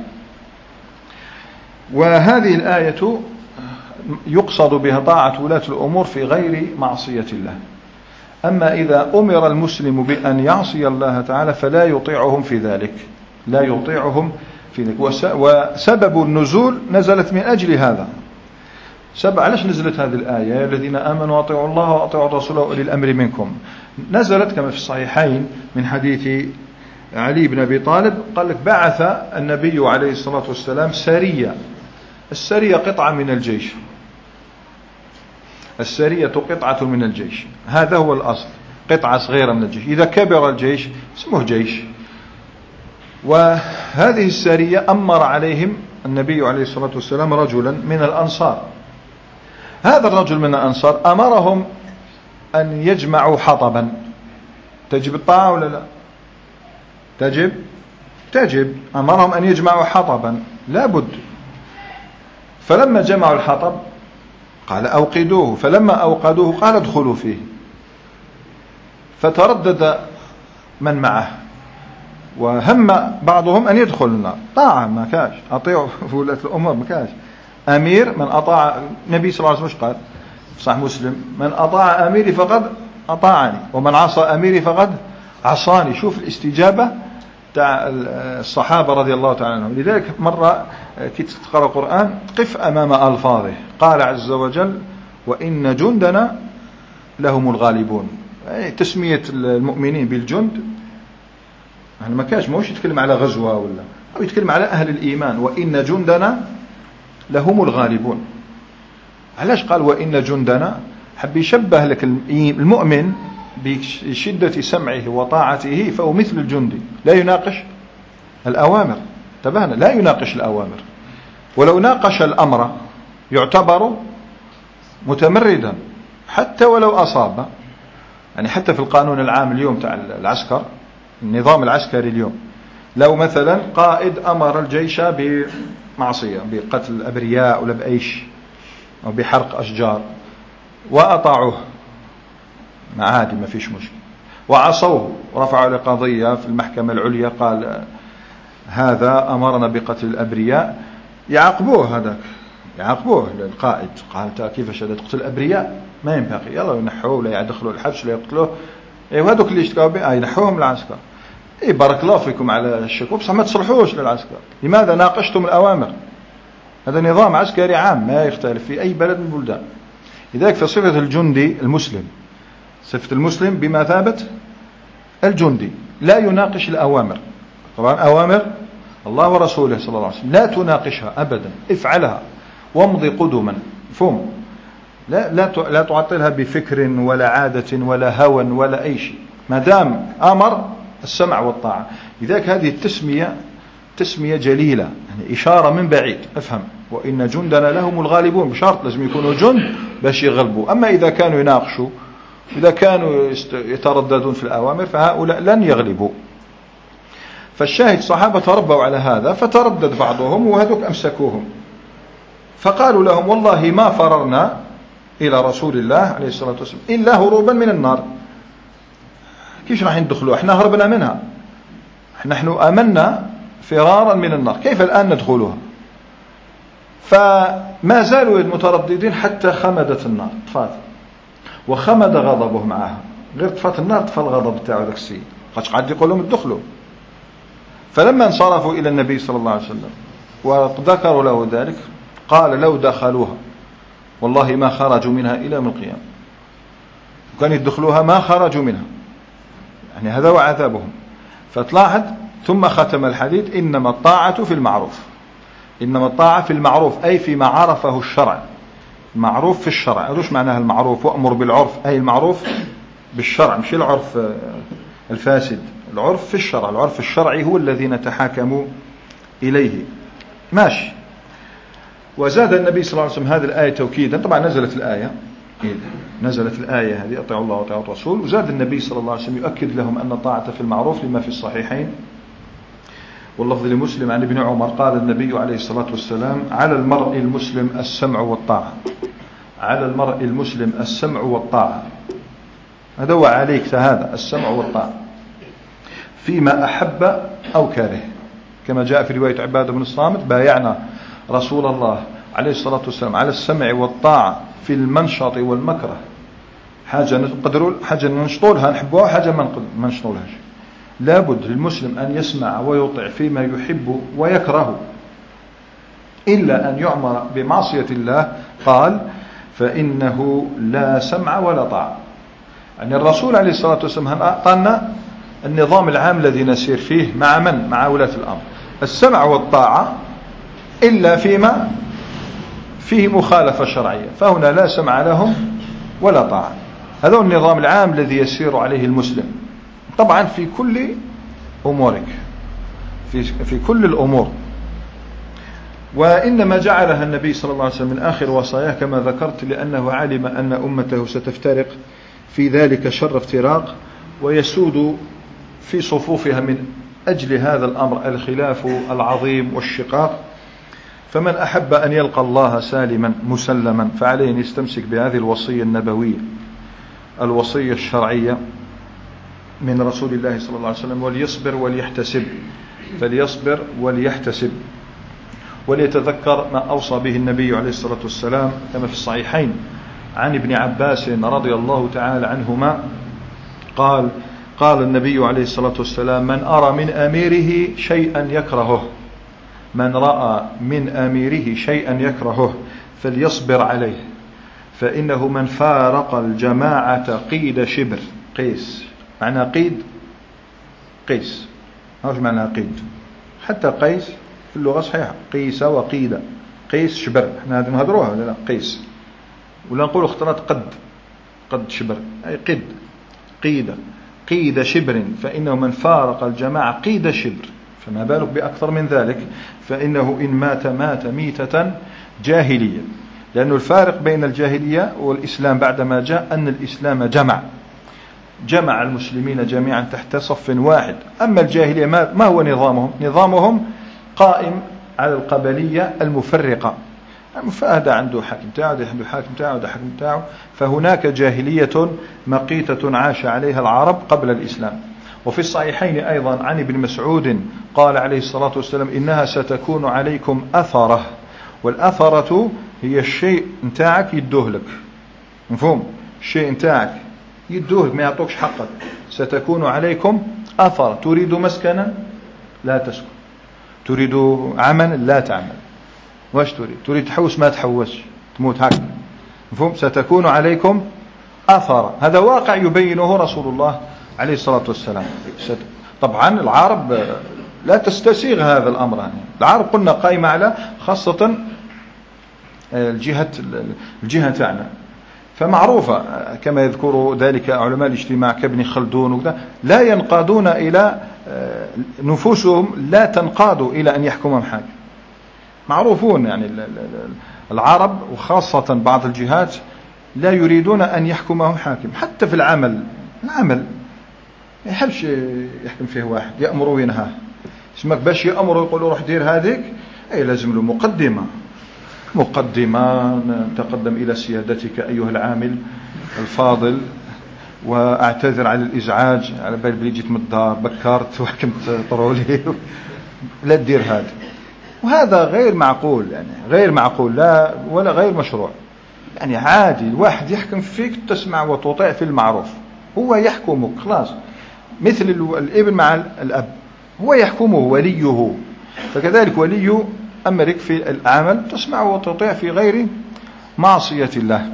وهذه الآية يقصد بها طاعة ولاة الأمور في غير معصية الله. أما إذا أمر المسلم بأن يعصي الله تعالى فلا يطيعهم في ذلك، لا يطيعهم في ذلك. وسبب النزول نزلت من أجل هذا. علاش نزلت هذه الآية؟ يا الذين آمنوا أطيعوا الله وأطيعوا الرسول وأولي الأمر منكم. نزلت كما في الصحيحين من حديث علي بن أبي طالب، قال لك بعث النبي عليه الصلاة والسلام سرية. السرية قطعة من الجيش، السرية قطعة من الجيش، هذا هو الأصل، قطعة صغيرة من الجيش. إذا كبر الجيش اسمه جيش. وهذه السرية أمر عليهم النبي عليه الصلاة والسلام رجلا من الأنصار. هذا الرجل من الأنصار أمرهم أن يجمعوا حطبا. تجب الطاعة ولا لا؟ تجب. أمرهم أن يجمعوا حطبا لا بد. فلما جمعوا الحطب قال أوقدوه، فلما أوقدوه قال ادخلوا فيه، فتردد من معه، وهم بعضهم أن يدخل النار. طاعة ما كاش، أطيعوا ولاة الأمور ما كاش. أمير من أطاع النبي صلى الله عليه وسلم قال صح مسلم: من أطاع أميري فقد أطاعني، ومن عصى أميري فقد عصاني. شوف الاستجابة تاع الصحابة رضي الله تعالى عنهم. لذلك مرة كي تقرأ القرآن قف أمام ألفاظه. قال عز وجل: وإن جندنا لهم الغالبون. تسمية المؤمنين بالجند يعني ما كاش، موش يتكلم على غزوة ولا، أو يتكلم على أهل الإيمان. وإن جندنا لهم الغالبون. علاش قال وإن جندنا؟ حب يشبه لك المؤمن بشدة سمعه وطاعته، فهو مثل الجندي لا يناقش الأوامر. انتبهنا، لا يناقش الأوامر، ولو ناقش الأمر يعتبر متمردا حتى ولو أصاب. يعني حتى في القانون العام اليوم تاع العسكر، النظام العسكري اليوم، لو مثلا قائد أمر الجيش بمعصية، بقتل الأبرياء ولا بأي شيء، أو بحرق أشجار، وأطاعوه عادي ما فيش مشكلة، وعصوه ورفعوا لقضية في المحكمة العليا قال هذا أمرنا بقتل الأبرياء، يعاقبوه. هذاك يعاقبوه القائد، قال أنت كيفاش هذا تقتل الأبرياء؟ ما ينبغي، يلا ينحوه ولا يدخلوا الحبس ولا يقتلوه. هذوك اللي اشتكوا به ينحوهم العسكر. بارك الله فيكم على الشكوى، بصح ما تصلحوش للعسكر. لماذا؟ ناقشتم الأوامر. هذا نظام عسكري عام ما يختلف في أي بلد من البلدان. لذلك في صفة الجندي المسلم، صفة المسلم بمثابة الجندي، لا يناقش الأوامر. طبعا أوامر الله ورسوله صلى الله عليه وسلم لا تناقشها أبدا، افعلها وامضي قدما، فهم. لا تعطلها بفكر ولا عادة ولا هوى ولا أي شيء، ما دام أمر السمع والطاعة. لذلك هذه التسمية تسمية جليلة، يعني إشارة من بعيد. افهم: وإن جندنا لهم الغالبون، بشرط لازم يكونوا جند باش يغلبوا. أما إذا كانوا يناقشوا، إذا كانوا يترددون في الأوامر، فهؤلاء لن يغلبوا. فالشاهد الصحابة تربوا على هذا، فتردد بعضهم وهذوك أمسكوهم، فقالوا لهم: والله ما فررنا إلى رسول الله عليه الصلاة والسلام إلا هروبا من النار. كيف راح ندخلوا؟ احنا هربنا منها، نحن آمنا فرارا من النار، كيف الآن ندخلها؟ فما زالوا مترددين حتى خمدت النار، طفات، وخمد غضبه معها. غير طفات النار طفى الغضب تاعو ذاك السيد، قاعد يقول لهم ادخلوا. فلما انصرفوا إلى النبي صلى الله عليه وسلم وذكروا له ذلك، قال: لو دخلوها والله ما خرجوا منها إلى يوم القيامة. وكان يدخلوها ما خرجوا منها، يعني هذا وعذابهم. فتلاحظ ثم ختم الحديث: إنما الطاعة في المعروف. إنما الطاعة في المعروف أي فيما عرفه الشرع. معروف في الشرع، هذا وش معناها المعروف؟ وأمر بالعرف، أي المعروف بالشرع، مش العرف الفاسد، العرف في الشرع. العرف الشرعي هو الذي نتحاكم إليه. ماشي. وزاد النبي صلى الله عليه وسلم هذه الآية توكيدا. طبعا نزلت الآية هذه: أطيعوا الله وأطيعوا الرسول. وزاد النبي صلى الله عليه وسلم يؤكد لهم أن الطاعة في المعروف لما في الصحيحين واللفظ لمسلم عن ابن عمر قال النبي عليه الصلاة والسلام: على المرء المسلم السمع والطاعة. على المرء المسلم السمع والطاعة، هذا هو عليك، هذا السمع والطاعة فيما أحب أو كره، كما جاء في رواية عبادة بن الصامت: بايعنا رسول الله عليه الصلاة والسلام على السمع والطاعة في المنشط والمكره. حاجة نقدروا، حاجة ننشطولها نحبوها، حاجة ما نشطولهاش. لابد للمسلم أن يسمع ويطيع فيما يحب ويكره، إلا أن يؤمر بمعصية الله قال: فإنه لا سمع ولا طاعة. يعني الرسول عليه الصلاة والسلام أعطانا النظام العام الذي نسير فيه مع من؟ مع ولاة الأمر: السمع والطاعة إلا فيما فيه مخالفة شرعية، فهنا لا سمع لهم ولا طاعة. هذا هو النظام العام الذي يسير عليه المسلم، طبعا في كل أمورك، في كل الأمور. وإنما جعلها النبي صلى الله عليه وسلم من آخر وصاياه كما ذكرت، لأنه علم أن أمته ستفترق في ذلك شر افتراق، ويسود في صفوفها من أجل هذا الأمر الخلاف العظيم والشقاق. فمن أحب أن يلقى الله سالما مسلما فعليه أن يستمسك بهذه الوصية النبوية، الوصية الشرعية من رسول الله صلى الله عليه وسلم، وليصبر وليحتسب، فليصبر وليحتسب، وليتذكر ما أوصى به النبي عليه الصلاة والسلام كما في الصحيحين عن ابن عباس رضي الله تعالى عنهما قال النبي عليه الصلاة والسلام: من أرى من أميره شيئا يكرهه، من رأى من أميره شيئا يكرهه فليصبر عليه، فإنه من فارق الجماعة قيد شبر. قيس معنى قيد، قيس هاش معنى قيد، حتى قيس في اللغة صحيحة قيس وقيد، قيس شبر، احنا هذه نهضروها ولا لا؟ قيس، ولا نقول اختلاط قد شبر أي قيد شبر، فإنه من فارق الجماعة قيد شبر، فما بالك بأكثر من ذلك، فإنه إن مات ميتة جاهلية. لأن الفارق بين الجاهلية والإسلام بعدما جاء أن الإسلام جمع المسلمين جميعا تحت صف واحد. أما الجاهلية ما هو نظامهم قائم على القبلية المفرقة، فهذا عنده حاكم تاعه، عنده حاكم تاعه، عنده حاكم تاعه، فهناك جاهلية مقيتة عاش عليها العرب قبل الإسلام. وفي الصحيحين أيضا عن ابن مسعود قال عليه الصلاة والسلام: إنها ستكون عليكم أثرة، والأثرة هي الشيء نتاعك يدوه لك، مفهوم؟ الشيء نتاعك يدوه لك، ما يعطوكش حقك. ستكون عليكم أثرة، تريد مسكنا لا تسكن، تريد عملا لا تعمل، واش تريد تحوس ما تحوسش، تموت هكذا، مفهوم؟ ستكون عليكم أثرة، هذا واقع يبينه رسول الله عليه الصلاة والسلام. طبعا العرب لا تستسيغ هذا الأمر، يعني العرب قلنا قائمة على خاصة الجهة تاعنا، فمعروفة كما يذكر ذلك علماء الاجتماع كابن خلدون وكذا، لا ينقادون إلى نفوسهم، لا تنقاد إلى أن يحكمهم حاكم، معروفون يعني العرب وخاصة بعض الجهات لا يريدون أن يحكمهم حاكم، حتى في العمل ما يحبش يحكم فيه واحد يأمر وينهاه، اسمك باش يأمر ويقول روح دير هذيك، أي لازم له مقدمة نتقدم إلى سيادتك أيها العامل الفاضل، وأعتذر على الإزعاج، على بال بلي جيت من الدار بكرت وحكمت طرولي لا تدير هذا، وهذا غير معقول، يعني غير معقول لا ولا غير مشروع. يعني عادي الواحد يحكم فيك تسمع وتطيع في المعروف، هو يحكمك خلاص، مثل الابن مع الأب، هو يحكمه وليه، فكذلك ولي أمرك في العمل تسمع وتطيع في غير معصية الله.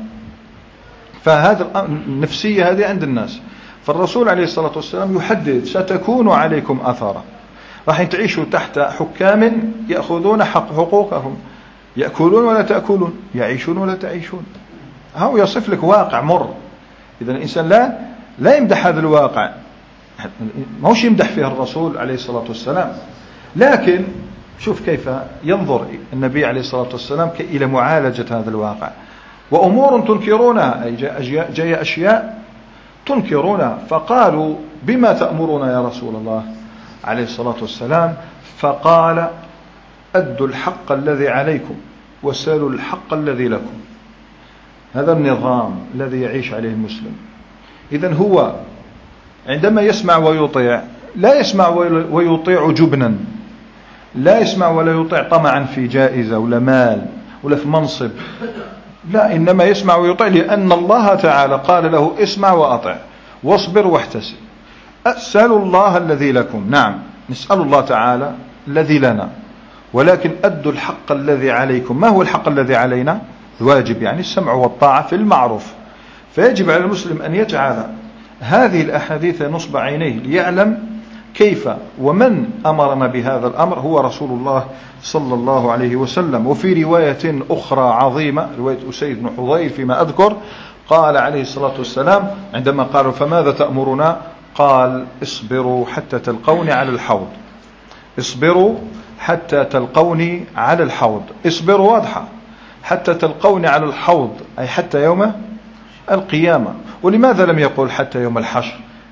فهذا النفسية هذه عند الناس، فالرسول عليه الصلاة والسلام يحدد: ستكون عليكم أثرة، راح تعيشوا تحت حكام يأخذون حقوقهم، يأكلون ولا تأكلون، يعيشون ولا تعيشون. هو يصف لك واقع مر. إذا الإنسان لا يمدح هذا الواقع، ما هوش يمدح فيه الرسول عليه الصلاة والسلام، لكن شوف كيف ينظر النبي عليه الصلاة والسلام إلى معالجة هذا الواقع. وأمور تنكرونها، أي جاء أشياء تنكرونها، فقالوا: بما تأمرنا يا رسول الله عليه الصلاة والسلام؟ فقال: أدوا الحق الذي عليكم وسالوا الحق الذي لكم. هذا النظام الذي يعيش عليه المسلم. إذن هو عندما يسمع ويطيع، لا يسمع ويطيع جبنا، لا يسمع ولا يطيع طمعا في جائزة ولا مال ولا في منصب، لا، إنما يسمع ويطيع لأن الله تعالى قال له: اسمع وأطع واصبر واحتسب. أسألوا الله الذي لكم، نعم نسأل الله تعالى الذي لنا، ولكن أدوا الحق الذي عليكم. ما هو الحق الذي علينا؟ الواجب، يعني السمع والطاعة في المعروف. فيجب على المسلم أن يجعل هذه الأحاديث نصب عينيه ليعلم كيف ومن أمرنا بهذا الأمر هو رسول الله صلى الله عليه وسلم. وفي رواية أخرى عظيمة، رواية أسيد بن حضير فيما أذكر، قال عليه الصلاة والسلام عندما قالوا: فماذا تأمرنا؟ قال: اصبروا حتى تلقوني على الحوض. اصبروا حتى تلقوني على الحوض. اصبروا واضحة، حتى تلقوني على الحوض أي حتى يوم القيامة. ولماذا لم يقول حتى يوم الحشر؟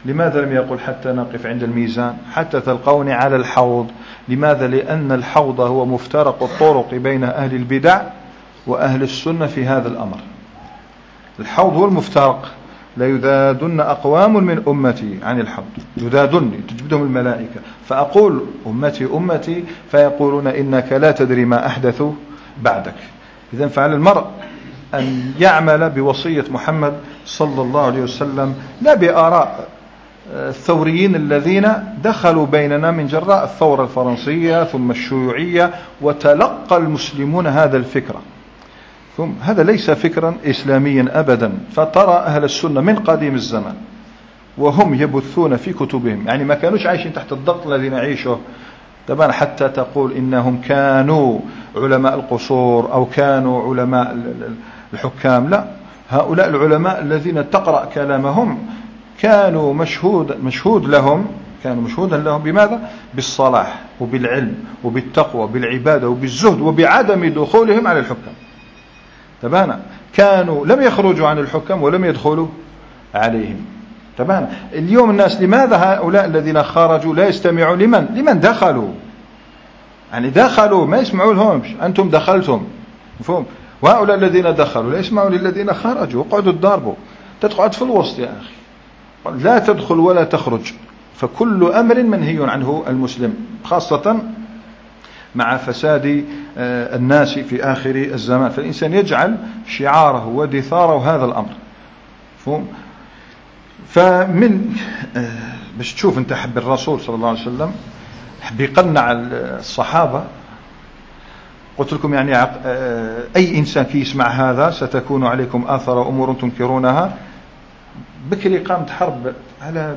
لماذا لم يقل حتى نقف عند الميزان، حتى تلقوني على الحوض؟ لماذا؟ لأن الحوض هو مفترق الطرق بين أهل البدع وأهل السنة في هذا الأمر. الحوض هو المفترق. لا يذادن أقوام من أمتي عن الحوض، يذادن تجبدهم الملائكة، فأقول أمتي أمتي فيقولون إنك لا تدري ما أحدثوا بعدك. إذن فعلى المرء أن يعمل بوصية محمد صلى الله عليه وسلم، لا بآراء الثوريين الذين دخلوا بيننا من جراء الثورة الفرنسية ثم الشيوعية، وتلقى المسلمون هذا الفكرة. ثم هذا ليس فكرا إسلاميا أبدا. فترى أهل السنة من قديم الزمن وهم يبثون في كتبهم، يعني ما كانوش عايشين تحت الضغط الذي نعيشه طبعا حتى تقول إنهم كانوا علماء القصور أو كانوا علماء الحكام. لا، هؤلاء العلماء الذين تقرأ كلامهم كانوا مشهودا لهم بماذا؟ بالصلاح وبالعلم وبالتقوى وبالعبادة وبالزهد وبعدم دخولهم على الحكام. تبانا كانوا لم يخرجوا عن الحكام ولم يدخلوا عليهم. تبانا اليوم الناس لماذا هؤلاء الذين خرجوا لا يستمعوا لمن دخلوا؟ يعني دخلوا ما يسمعوا لهمش، أنتم دخلتم، مفهوم؟ وهؤلاء الذين دخلوا لا يسمعوا للذين خرجوا. اقعدوا تضاربوا، تقعد في الوسط يا أخي، لا تدخل ولا تخرج. فكل أمر منهي عنه المسلم، خاصة مع فساد الناس في آخر الزمان. فالإنسان يجعل شعاره ودثاره هذا الأمر، مفهوم؟ فمن باش تشوف انت حب الرسول صلى الله عليه وسلم، حب يقنع الصحابة. قلت لكم يعني أي إنسان كي يسمع هذا ستكون عليكم آثار أمور تنكرونها. بكري قامت حرب على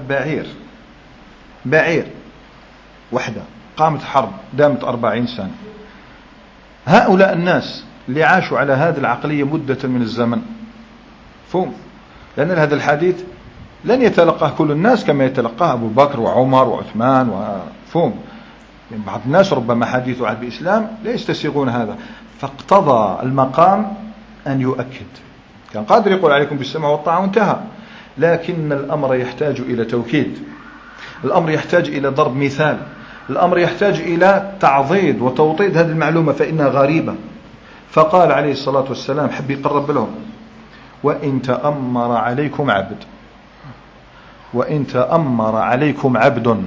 بعير وحدة، قامت حرب دامت 40 سنة. هؤلاء الناس اللي عاشوا على هذه العقلية مدة من الزمن، فهم؟ لأن هذا الحديث لن يتلقاه كل الناس كما يتلقاه أبو بكر وعمر وعثمان وفهم. يعني بعض الناس ربما حديث عهد بالإسلام لا يستسيغون هذا، فاقتضى المقام أن يؤكد. كان قادر يقول عليكم بالسمع والطاعة وانتهى، لكن الأمر يحتاج إلى توكيد، الأمر يحتاج إلى ضرب مثال، الأمر يحتاج إلى تعضيد وتوطيد هذه المعلومة فإنها غريبة. فقال عليه الصلاة والسلام، حب يقرب لهم: وإن تأمر عليكم عبد، وإن تأمر عليكم عبد.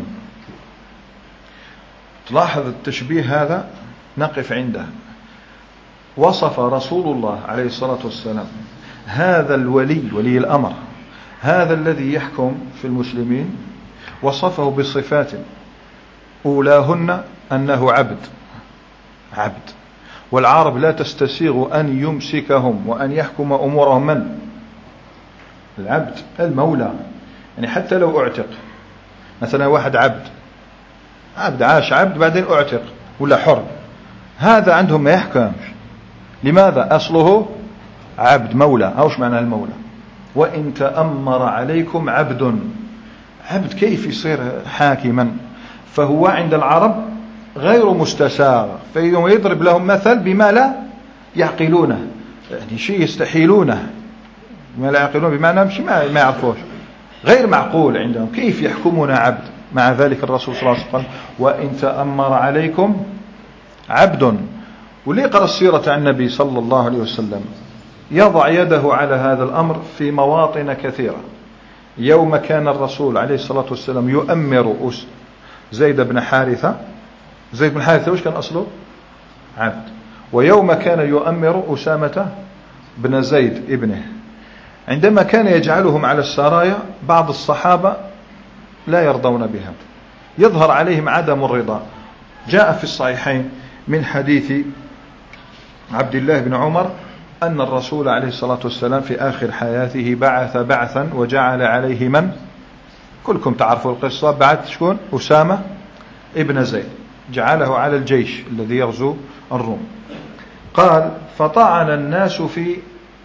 تلاحظ التشبيه هذا، نقف عنده. وصف رسول الله عليه الصلاة والسلام هذا ولي الأمر، هذا الذي يحكم في المسلمين، وصفه بصفات أولاهن أنه عبد. والعرب لا تستسيغ أن يمسكهم وأن يحكم أمورهم من؟ العبد، المولى. يعني حتى لو اعتق مثلا واحد عبد عاش عبد بعدين اعتق ولا حر، هذا عندهم ما يحكمش. لماذا؟ أصله عبد، مولى. أوش معنى المولى؟ وإن تأمر عليكم عبد كيف يصير حاكما؟ فهو عند العرب غير مستساغ، فيضرب لهم مثل بما لا يعقلونه، يعني شيء يستحيلونه، ما لا يعقلون بمعنى مش ما يعرفوش، غير معقول عندهم. كيف يحكمون عبد؟ مع ذلك الرسول صلى الله عليه وسلم: وإن تأمر عليكم عبد. واللي يقرأ السيرة عن النبي صلى الله عليه وسلم يضع يده على هذا الأمر في مواطن كثيرة. يوم كان الرسول عليه الصلاة والسلام يؤمر زيد بن حارثة وش كان أصله؟ عبد. ويوم كان يؤمر أسامة بن زيد ابنه. عندما كان يجعلهم على السرايا بعض الصحابة لا يرضون بها، يظهر عليهم عدم الرضا. جاء في الصحيحين من حديث عبد الله بن عمر أن الرسول عليه الصلاة والسلام في آخر حياته بعث بعثا وجعل عليه من؟ كلكم تعرفوا القصة. بعث شكون؟ أسامة ابن زيد، جعله على الجيش الذي يغزو الروم. قال: فطعن الناس في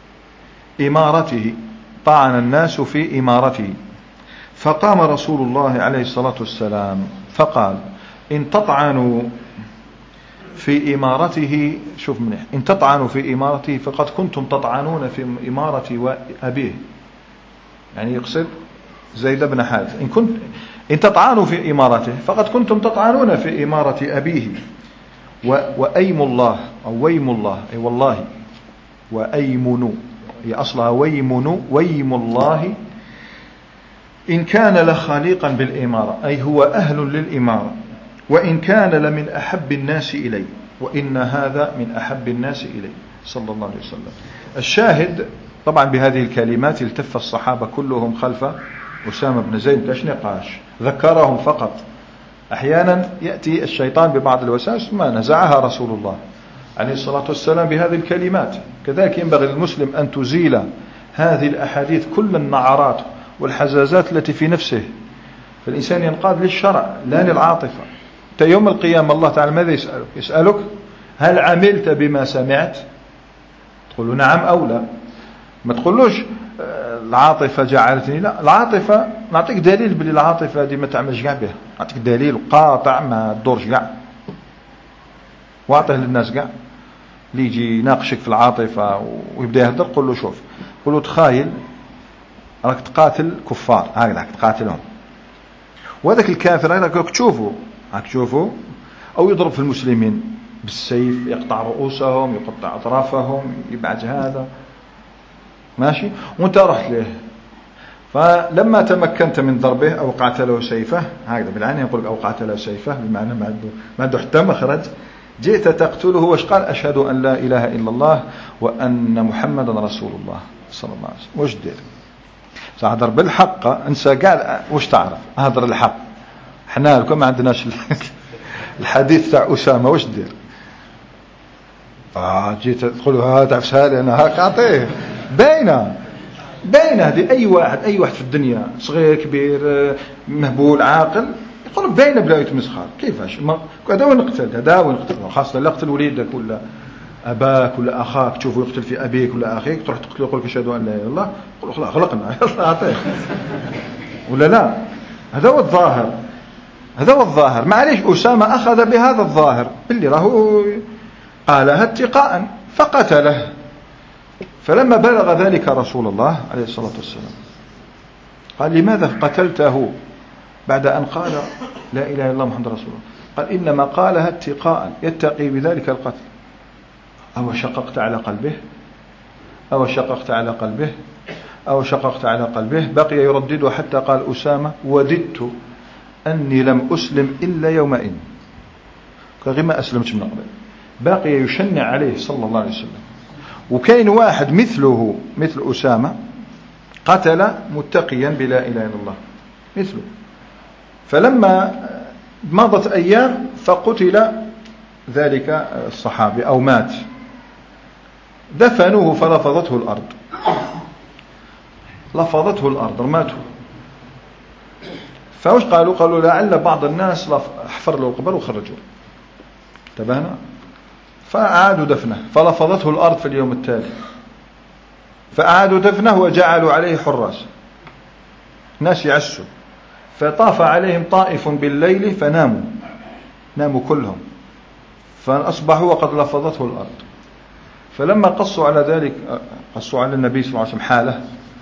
إمارته، فقام رسول الله عليه الصلاة والسلام فقال: إن تطعنوا في إمارته، شوف منيح، إن تطعنوا في إمارته فقد كنتم تطعنون في إمارة أبيه. يعني يقصد زيد بن حارثة إن تطعنوا في إمارته فقد كنتم تطعنون في إمارة أبيه. وأيم الله أو ويم الله أي والله وأيمن هي أصلها ويم الله إن كان لخليقا بالإمارة أي هو أهل للإمارة وإن كان لمن أحب الناس إلي وإن هذا من أحب الناس إلي صلى الله عليه وسلم. الشاهد طبعا بهذه الكلمات التف الصحابة كلهم خلف أسامة بن زيد لاش نقاش، ذكرهم فقط. أحيانا يأتي الشيطان ببعض الوساوس ما نزعها رسول الله عليه الصلاة والسلام بهذه الكلمات. كذلك ينبغي للمسلم أن تزيل هذه الأحاديث كل النعرات والحزازات التي في نفسه، فالإنسان ينقاد للشرع لا للعاطفة. يوم القيامة الله تعالى ماذا يسألك؟ هل عملت بما سمعت؟ تقول نعم أو لا. ما تقولوش العاطفة جعلتني، لا، العاطفة نعطيك دليل بلي العاطفة دي ما تعملش كاع بها، نعطيك دليل قاطع ما تدورش كاع، واعطيه للناس كاع. اللي يجي يناقشك في العاطفة ويبدا يهدر قول له شوف، قول له تخايل راك تقاتل كفار، هكذا تقاتلهم، وهذاك الكافر راك تشوفه أو يضرب في المسلمين بالسيف، يقطع رؤوسهم، يقطع أطرافهم، يبعج هذا ماشي، وانت رحت له. فلما تمكنت من ضربه أوقعت له سيفه، هكذا بالعين يقول أوقعت له سيفه بمعنى ما عنده حتى مخرج. جئت تقتله واش قال؟ أشهد أن لا إله إلا الله وأن محمدا رسول الله صلى الله عليه وسلم. واش دير؟ تهضر بالحق، انسى كاع واش تعرف، هضر الحق. حنا لكم ما عندناش الحديث تاع أسامة، واش دير؟ جيت تقول هذا عفسها لي انا هاك اعطيه باينه هذه. اي واحد في الدنيا صغير كبير مهبول عاقل يقول باينه بلا يتمسخر. كيفاش هذا ونقتل خاصه لا قتل وليدك ولا اباك ولا اخاك، تشوفه يقتل في ابيك ولا اخيك تروح تقتله يقول لك اشهد ان لا اله الا الله، قول خلاص غلقنا يلا اعطيه ولا لا. هذا هو الظاهر. معليش أسامة أخذ بهذا الظاهر باللي راهو قالها اتقاء فقتله. فلما بلغ ذلك رسول الله عليه الصلاة والسلام قال لماذا قتلته بعد أن قال لا إله إلا الله محمد رسول الله؟ قال إنما قالها اتقاء يتقي بذلك القتل. أو شققت على قلبه بقي يردد حتى قال أسامة وددت أني لم أسلم إلا يومئذ، كغير ما أسلمت من قبل. باقي يشنع عليه صلى الله عليه وسلم. وكاين واحد مثل أسامة قتل متقيا بلا إله إلا الله مثله. فلما مضت أيام فقتل ذلك الصحابي أو مات، دفنوه فلفظته الأرض رماته. فوش قالوا لعل بعض الناس حفر له القبر وخرجوه، انتبهنا؟ فأعادوا دفنه فلفظته الأرض في اليوم التالي، فأعادوا دفنه وجعلوا عليه حراس ناس يعسوا، فطاف عليهم طائف بالليل فناموا كلهم، فأصبحوا وقد لفظته الأرض. فلما قصوا على ذلك قصوا على النبي صلى الله عليه وسلم حاله،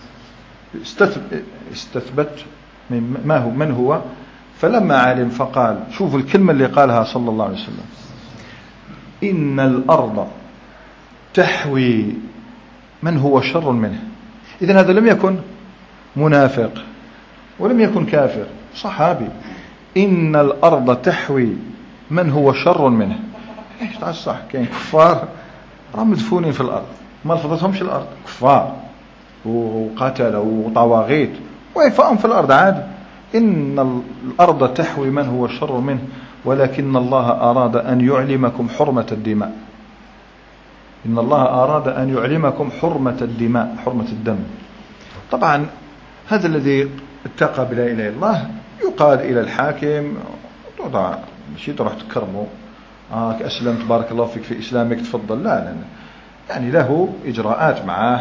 استثبت من هو. فلما علم فقال، شوفوا الكلمة اللي قالها صلى الله عليه وسلم: إن الأرض تحوي من هو شر منه. إذن هذا لم يكن منافق ولم يكن كافر، صحابي. إن الأرض تحوي من هو شر منه. ايش تعال صح؟ كاين كفار راهم مدفونين في الأرض ما لفظتهمش الأرض، كفار وقتلوا وطواغيت ويفاهم في الأرض عادي. إن الأرض تحوي من هو شر منه ولكن الله أراد أن يعلمكم حرمة الدماء. إن الله أراد أن يعلمكم حرمة الدماء، حرمة الدم. طبعا هذا الذي اتقى بلا إله إلا الله يقال إلى الحاكم توضع ماشي تروح تكرمه أسلمت بارك الله فيك في إسلامك تفضل، لا يعني له إجراءات معه،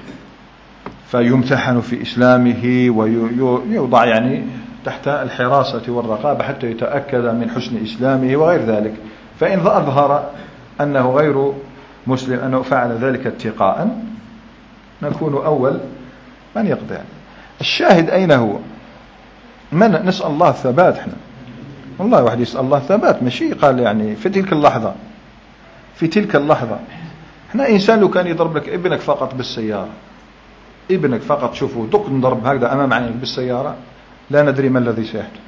فيمتحن في إسلامه ويوضع يعني تحت الحراسة والرقابة حتى يتأكد من حسن إسلامه وغير ذلك. فإن أظهر أنه غير مسلم، أنه فعل ذلك اتقاء، نكون أول من يقضي. الشاهد أين هو؟ من نسأل الله الثبات احنا، والله واحد يسأل الله الثبات، ماشي قال يعني في تلك اللحظة احنا إنسان لو كان يضرب لك ابنك فقط بالسيارة، ابنك فقط شوفوا دق نضرب هكذا أمام عينك بالسيارة، لا ندري ما الذي سيحدث،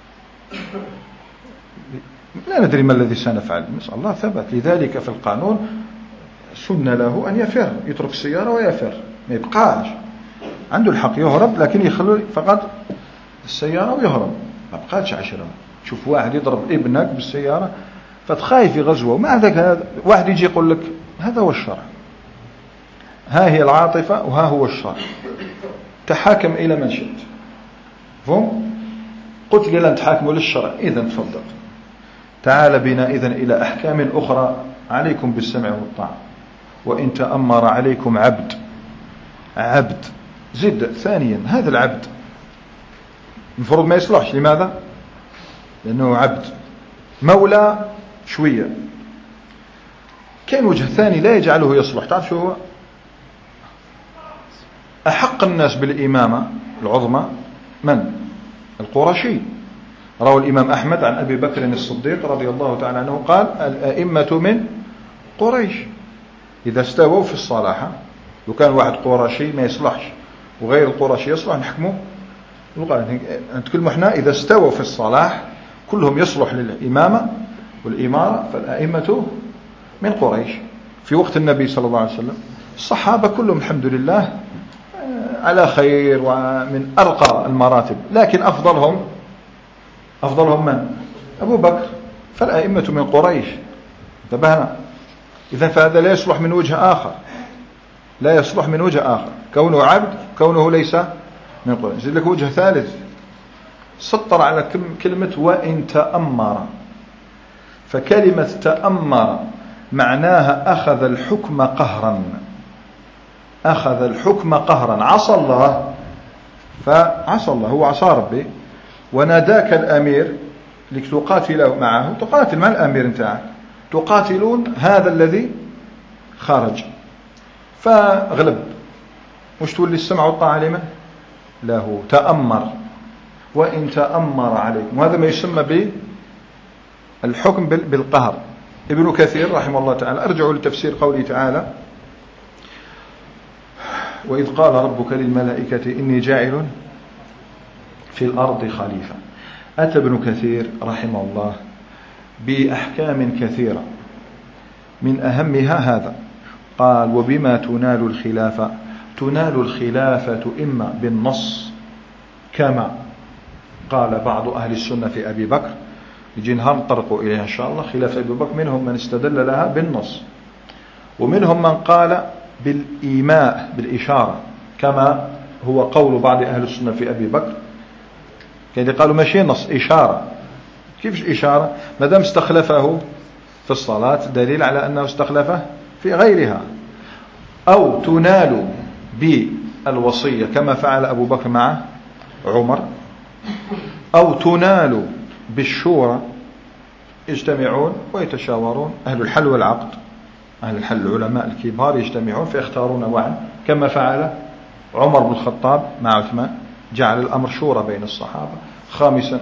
لا ندري ما الذي سنفعل، نسأل الله ثبت. لذلك في القانون سن له أن يفر، يترك السيارة ويفر، ما يبقاش عنده الحق يهرب، لكن يخلو فقط السيارة ويهرب، ما بقاتش 10. تشوف واحد يضرب ابنك بالسيارة فتخايف في غزوة، ومع ذلك هذا واحد يجي يقول لك هذا هو الشرع، ها هي العاطفة وها هو الشرع، تحاكم إلى من شئت. فهم؟ قلت لي لن تحاكموا للشرع، إذن تفضل، تعال بنا إذن إلى أحكام أخرى، عليكم بالسمع والطاعة، وإن تأمر عليكم عبد زد ثانيا، هذا العبد المفروض ما يصلحش. لماذا؟ لأنه عبد، مولى شوية. كان وجه ثاني لا يجعله يصلح، تعرف شو هو؟ أحق الناس بالإمامة العظمى من؟ القرشي. روى الإمام أحمد عن أبي بكر الصديق رضي الله تعالى عنه قال الأئمة من قريش إذا استووا في الصلاح. لو كان واحد قرشي ما يصلحش وغير القرشي يصلح نحكمه، نتكلم احنا إذا استووا في الصلاح كلهم يصلح للإمامة والإمارة، فالأئمة من قريش. في وقت النبي صلى الله عليه وسلم الصحابة كلهم الحمد لله على خير ومن أرقى المراتب، لكن أفضلهم من؟ أبو بكر، فالأئمة من قريش. انتبهنا؟ إذن فهذا لا يصلح من وجه آخر، لا يصلح من وجه آخر، كونه عبد، كونه ليس من قريش. زيد لك وجه ثالث، سطر على كلمة وإن تأمر، فكلمة تأمر معناها أخذ الحكم قهرا، أخذ الحكم قهرا، عصى الله، فعصى الله، هو عصى ربي، وناداك الأمير لتقاتل معه، تقاتل مع الأمير نتاعك، تقاتلون هذا الذي خرج، فغلب، مش تولي السمع والطاعة لمن؟ له. تأمر، وإن تأمر عليكم، وهذا ما يسمى بالحكم بالقهر. ابن كثير رحمه الله تعالى، ارجعوا لتفسير قوله تعالى وإذ قال ربك للملائكة إني جاعل في الأرض خليفة. أتى ابن كثير رحمه الله بأحكام كثيرة، من أهمها هذا، قال وبما تنال الخلافة؟ تنال الخلافة إما بالنص كما قال بعض أهل السنة في أبي بكر، يجي نهار نطرقوا إليها إن شاء الله. خلافة أبي بكر منهم من استدل لها بالنص، ومنهم من قال بالإيماء بالإشارة، كما هو قول بعض أهل السنة في أبي بكر، كان قالوا ماشي نص، إشارة. كيف إشارة؟ ما دام استخلفه في الصلاة دليل على أنه استخلفه في غيرها. أو تنال بالوصية كما فعل أبو بكر مع عمر، أو تنال بالشورى، يجتمعون ويتشاورون أهل الحل والعقد، أهل الحل العلماء الكبار يجتمعون فيختارون وعن، كما فعل عمر بن الخطاب مع عثمان، جعل الأمر شورى بين الصحابة. خامسا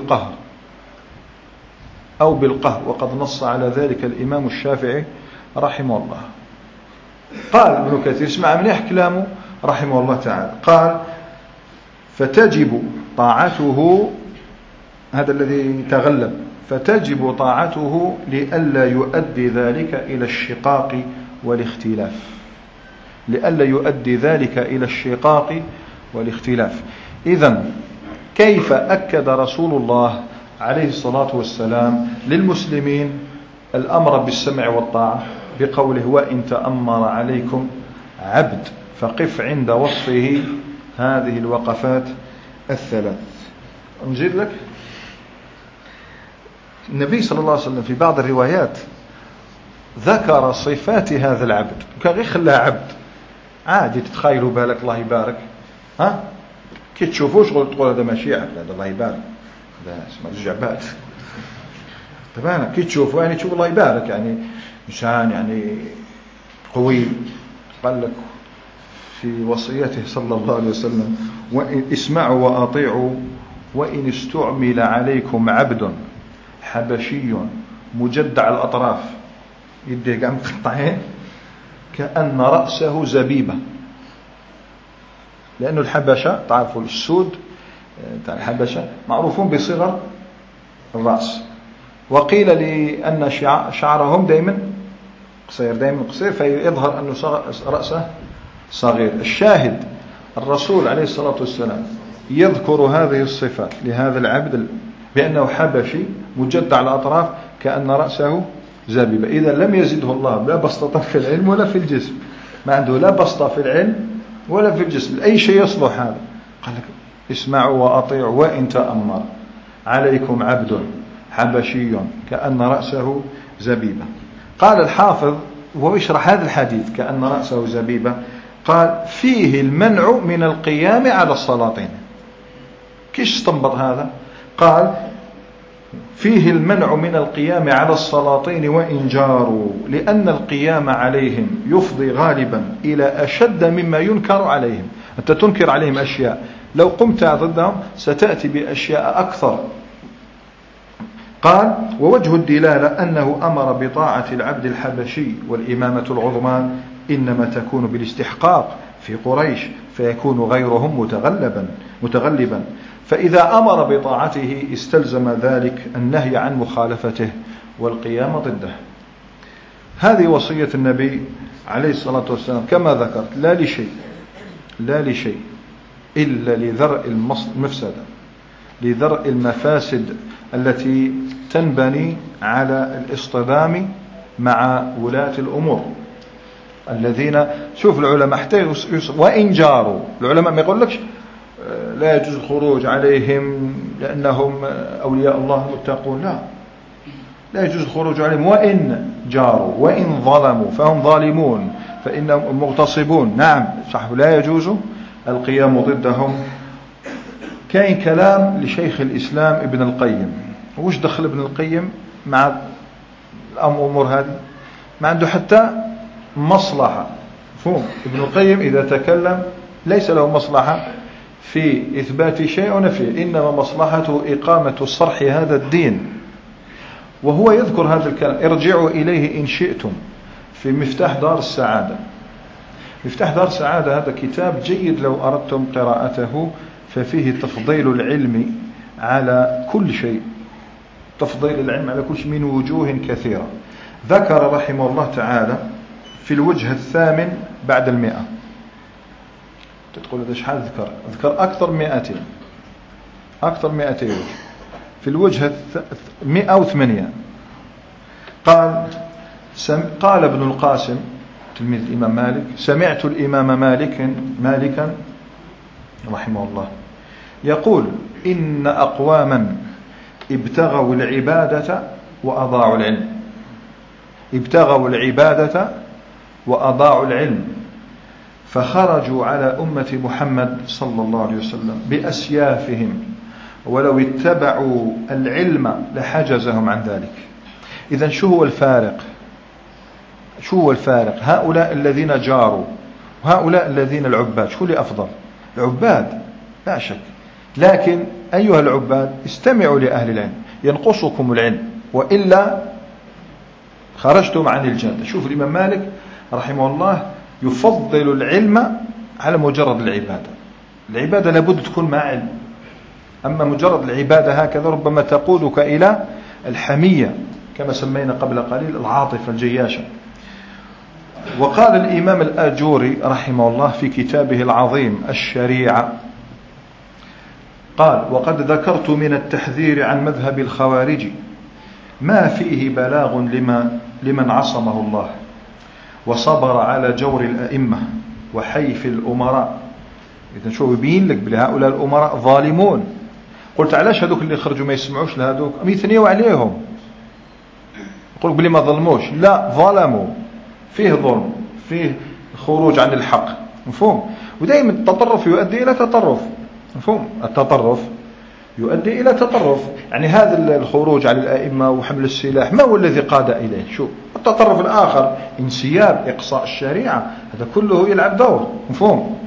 أو بالقهر، وقد نص على ذلك الإمام الشافعي رحمه الله. قال ابن كثير، اسمع منيح كلامه رحمه الله تعالى، قال فتجب طاعته، هذا الذي تغلب، فتجب طاعته لئلا يؤدي ذلك إلى الشقاق والاختلاف، لئلا يؤدي ذلك إلى الشقاق والاختلاف. إذن كيف أكد رسول الله عليه الصلاة والسلام للمسلمين الأمر بالسمع والطاعة بقوله وإن تأمر عليكم عبد؟ فقف عند وصفه هذه الوقفات الثلاث. نزيد لك النبي صلى الله عليه وسلم في بعض الروايات ذكر صفات هذا العبد، كان غير خلاها عبد عادي تتخيلوا بالك الله يبارك، ها كي تشوفوش تقول هذا ماشي عبد، هذا الله يبارك، هذا اسمه الجعبات. طبعا كي تشوفوا يعني تشوف الله يبارك، يعني إنسان يعني قوي. قال لك في وصيته صلى الله عليه وسلم اسمعوا وأطيعوا وإن استعمل عليكم عبد حبشي مجدع الأطراف يديه قام قطعين كأن رأسه زبيبة، لأن الحبشة تعرفوا السود تاع الحبشة معروفون بصغر الرأس، وقيل لأن شعرهم دائما قصير فيظهر أنه رأسه صغير. الشاهد الرسول عليه الصلاة والسلام يذكر هذه الصفات لهذا العبد بأنه حبشي مجدع الأطراف كأن رأسه زبيبة. إذا لم يزده الله لا بسطة في العلم ولا في الجسم، ما عنده لا بسطة في العلم ولا في الجسم، أي شيء يصلح هذا. قال لك اسمعوا وأطيعوا وإن تأمر عليكم عبد حبشي كأن رأسه زبيبة. قال الحافظ وهو يشرح هذا الحديث كأن رأسه زبيبة، قال فيه المنع من القيام على السلاطين. كيش استنبط هذا؟ قال فيه المنع من القيام على السلاطين وإن جاروا، لأن القيام عليهم يفضي غالبا إلى أشد مما ينكر عليهم. أنت تنكر عليهم أشياء، لو قمت ضدهم ستأتي بأشياء أكثر. قال ووجه الدلالة أنه أمر بطاعة العبد الحبشي، والإمامة العظمى إنما تكون بالاستحقاق في قريش، فيكون غيرهم متغلبا، فإذا أمر بطاعته استلزم ذلك النهي عن مخالفته والقيام ضده. هذه وصية النبي عليه الصلاة والسلام كما ذكرت، لا لشيء إلا لذرء المفسدة، لذرء المفاسد التي تنبني على الاصطدام مع ولاة الأمور الذين شوف العلماء حتى وإن جاروا. العلماء ما يقول لكش لا يجوز الخروج عليهم لأنهم أولياء الله المتقون، لا يجوز الخروج عليهم وإن جاروا، وإن ظلموا فهم ظالمون فإنهم مغتصبون. نعم صح، لا يجوز القيام ضدهم. كاين كلام لشيخ الإسلام ابن القيم، وش دخل ابن القيم مع الأمور هذه؟ ما عنده حتى مصلحة. فهم ابن القيم إذا تكلم ليس له مصلحة في إثبات شيء ونفيه، إنما مصلحته إقامة صرح هذا الدين. وهو يذكر هذا الكلام، ارجعوا إليه إن شئتم في مفتاح دار السعادة. مفتاح دار السعادة هذا كتاب جيد لو أردتم قراءته، ففيه تفضيل العلم على كل شيء، تفضيل العلم على كل شيء من وجوه كثيرة. ذكر رحمه الله تعالى في الوجه 8 بعد 100. تقول هذا شحال ذكر أكثر 200 وجه. في الوجه 108 قال ابن القاسم تلميذ الإمام مالك: سمعت الإمام مالكا رحمه الله يقول: إن أقواما ابتغوا العبادة وأضاعوا العلم. ابتغوا العبادة وأضاعوا العلم، فخرجوا على أمة محمد صلى الله عليه وسلم بأسيافهم، ولو اتبعوا العلم لحجزهم عن ذلك. إذن شو هو الفارق؟ هؤلاء الذين جاروا وهؤلاء الذين العباد، شو اللي أفضل؟ العباد لا شك، لكن أيها العباد استمعوا لأهل العلم، ينقصكم العلم وإلا خرجتم عن الجادة. شوف الإمام مالك رحمه الله يفضل العلم على مجرد العبادة. العبادة لابد تكون مع علم، أما مجرد العبادة هكذا ربما تقودك إلى الحمية كما سمينا قبل قليل، العاطفة الجياشة. وقال الإمام الآجوري رحمه الله في كتابه العظيم الشريعة، قال: وقد ذكرت من التحذير عن مذهب الخوارج ما فيه بلاغ لمن عصمه الله وصبر على جور الأئمة وحيف الأمراء. إذن شو يبين لك بلي هؤلاء الأمراء ظالمون. قلت علاش هذوك اللي خرجوا ما يسمعوش لهذوك؟ يثنيوا عليهم، يقولوا بلي ما ظلموش، لا ظلموا، فيه ظلم، فيه خروج عن الحق، مفهوم؟ ودائما التطرف يؤدي إلى تطرف، مفهوم؟ التطرف يؤدي إلى تطرف. يعني هذا الخروج على الأئمة وحمل السلاح ما هو الذي قاد إليه؟ شو التطرف الآخر؟ انسياب، إقصاء الشريعة، هذا كله يلعب دور، مفهوم؟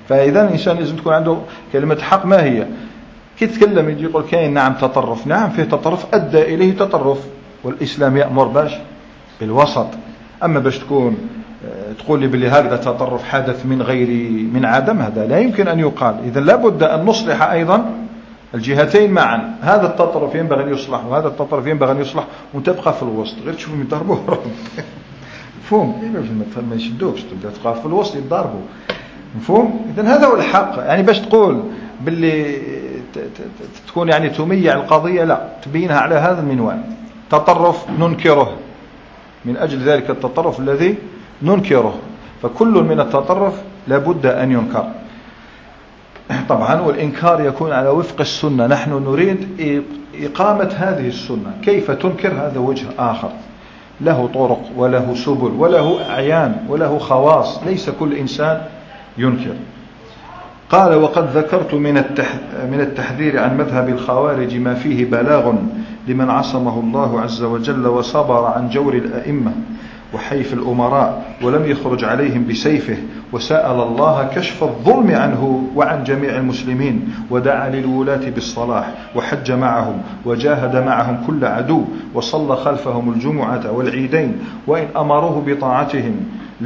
فإذا الإنسان لازم تكون عنده كلمة حق. ما هي؟ كي تتكلم يجي يقول كاين نعم تطرف، نعم فيه تطرف أدى إليه تطرف، والإسلام يأمر بالوسط. أما باش تقول لي بلي هكذا تطرف حدث من عدم، هذا لا يمكن أن يقال. إذا لابد أن نصلح أيضا الجهتين معا، هذا التطرف ينبغي أن يصلح وهذا التطرف ينبغي أن يصلح، وتبقى في الوسط. غير تشوفهم يضربوه مفهوم؟ ما يشدوكش، تبدا تبقى في الوسط يضربوا، مفهوم؟ إذن هذا هو الحق. يعني باش تقول باللي تكون يعني تميع القضية، لا، تبينها على هذا المنوال. تطرف ننكره، من أجل ذلك التطرف الذي ننكره، فكل من التطرف لابد أن ينكر طبعا. والإنكار يكون على وفق السنة. نحن نريد إقامة هذه السنة. كيف تنكر؟ هذا وجه آخر، له طرق وله سبل وله أعيان وله خواص، ليس كل إنسان ينكر. قال: وقد ذكرت من التحذير عن مذهب الخوارج ما فيه بلاغ لمن عصمه الله عز وجل وصبر عن جور الأئمة وحيف الأمراء ولم يخرج عليهم بسيفه، وسأل الله كشف الظلم عنه وعن جميع المسلمين، ودعا للولاة بالصلاح وحج معهم وجاهد معهم كل عدو، وصلى خلفهم الجمعة والعيدين، وإن أمروه بطاعتهم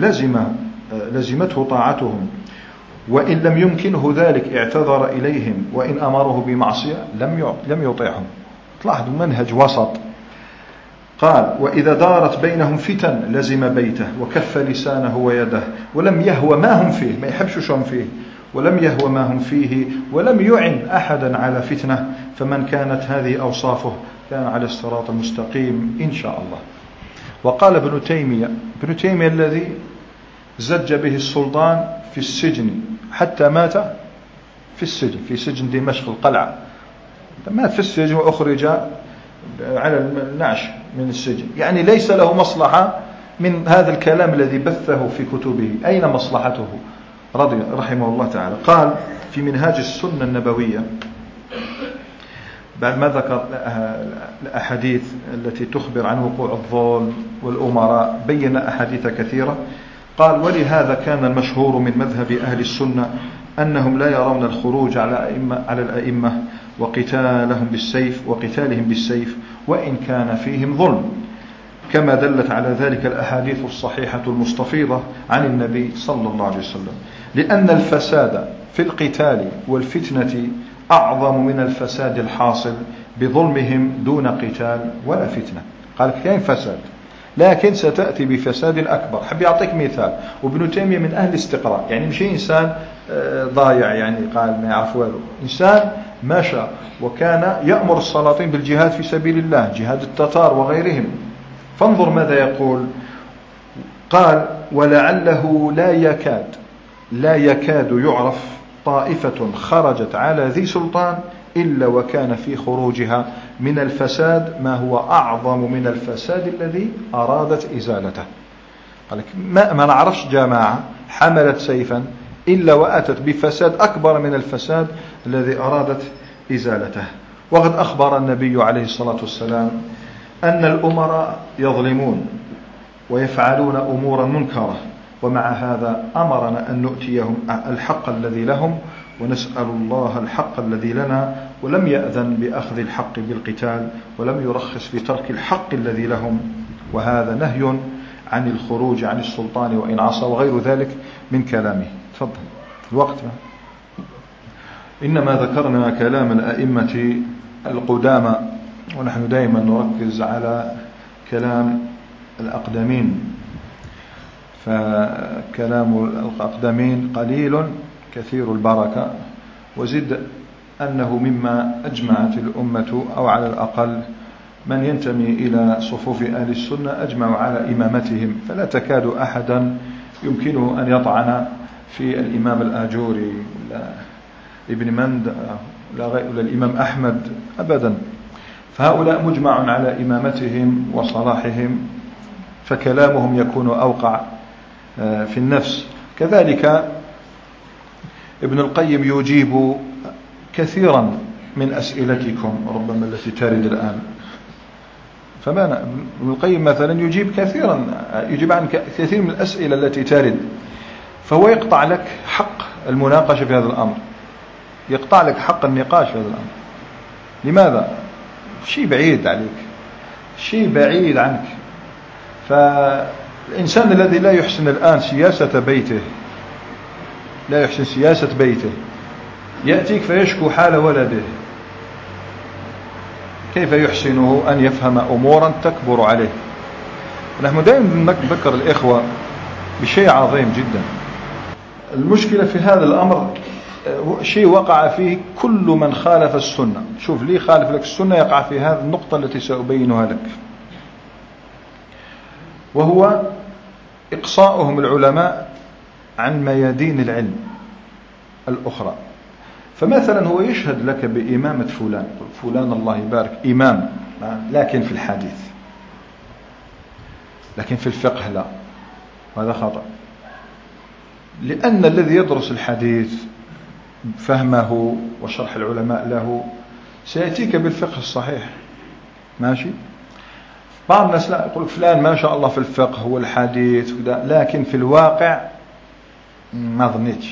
لزمته طاعتهم، وإن لم يمكنه ذلك اعتذر إليهم، وإن أمروه بمعصية لم يطيعهم. تلاحظوا منهج وسط. قال: وإذا دارت بينهم فتن لزم بيته وكف لسانه ويده، ولم يهوى ما هم فيه، ما يحبش هم فيه، ولم يهوى ما هم فيه، ولم يعن أحدا على فتنة. فمن كانت هذه أوصافه كان على الصراط المستقيم إن شاء الله. وقال ابن تيمية الذي زج به السلطان في السجن حتى مات في سجن دمشق القلعة، مات في السجن وأخرج على النعش من السجن. يعني ليس له مصلحة من هذا الكلام الذي بثه في كتبه. أين مصلحته؟ رحمه الله تعالى. قال في منهاج السنة النبوية بعد ما ذكر الأحاديث التي تخبر عن وقوع الظلم والأمراء، بين أحاديث كثيرة. قال: ولهذا كان المشهور من مذهب أهل السنة أنهم لا يرون الخروج على الأئمة وقتالهم بالسيف وإن كان فيهم ظلم، كما دلت على ذلك الأحاديث الصحيحة المستفيضة عن النبي صلى الله عليه وسلم، لأن الفساد في القتال والفتنة أعظم من الفساد الحاصل بظلمهم دون قتال ولا فتنة. قال كاين فساد لكن ستأتي بفساد أكبر. حب يعطيك مثال. وابن تيمية من أهل الاستقراء، يعني مش إنسان ضايع، يعني قال ما يعرف والو، إنسان مشى وكان يأمر السلاطين بالجهاد في سبيل الله، جهاد التتار وغيرهم. فانظر ماذا يقول. قال: ولعله لا يكاد يعرف طائفة خرجت على ذي سلطان إلا وكان في خروجها من الفساد ما هو أعظم من الفساد الذي أرادت إزالته. قال ما نعرفش جماعة حملت سيفا إلا وأتت بفساد أكبر من الفساد الذي أرادت إزالته. وقد أخبر النبي عليه الصلاة والسلام أن الأمراء يظلمون ويفعلون أمورا منكرة، ومع هذا أمرنا أن نؤتيهم الحق الذي لهم ونسأل الله الحق الذي لنا، ولم يأذن بأخذ الحق بالقتال، ولم يرخص في ترك الحق الذي لهم، وهذا نهي عن الخروج عن السلطان وإن عصى وغير ذلك من كلامه. تفضل الوقت. إنما ذكرنا كلام الأئمة القدامى، ونحن دائما نركز على كلام الأقدمين، فكلام الأقدمين قليل كثير البركة. وزد أنه مما أجمعت الأمة، أو على الأقل من ينتمي إلى صفوف أهل السنة أجمعوا على إمامتهم، فلا تكاد أحدا يمكنه أن يطعن في الإمام الآجوري ولا ابن مند ولا الإمام أحمد أبدا. فهؤلاء مجمع على إمامتهم وصلاحهم، فكلامهم يكون أوقع في النفس. كذلك ابن القيم يجيب كثيرا من أسئلتكم ربما التي ترد الآن. فماذا ابن القيم مثلا يجيب عن كثير من الأسئلة التي ترد، فهو يقطع لك حق المناقشة في هذا الأمر، يقطع لك حق النقاش في هذا الأمر. لماذا؟ شيء بعيد عليك، شيء بعيد عنك. فالإنسان الذي لا يحسن الآن سياسة بيته، لا يحسن سياسة بيته، يأتيك فيشكو حال ولده، كيف يحسنه أن يفهم أمورا تكبر عليه؟ نحن دائما نذكر الإخوة بشيء عظيم جدا. المشكلة في هذا الأمر شيء وقع فيه كل من خالف السنة. شوف لي خالف لك السنة يقع في هذه النقطة التي سأبينها لك، وهو إقصاؤهم العلماء عن ميادين العلم الأخرى. فمثلا هو يشهد لك بإمامة فلان، فلان الله يبارك إمام، لكن في الحديث، لكن في الفقه لا، وهذا خطأ. لأن الذي يدرس الحديث فهمه وشرح العلماء له سيأتيك بالفقه الصحيح، ماشي. بعض الناس لا، يقول فلان ما شاء الله في الفقه والحديث وكذا، لكن في الواقع ما ظنيتش،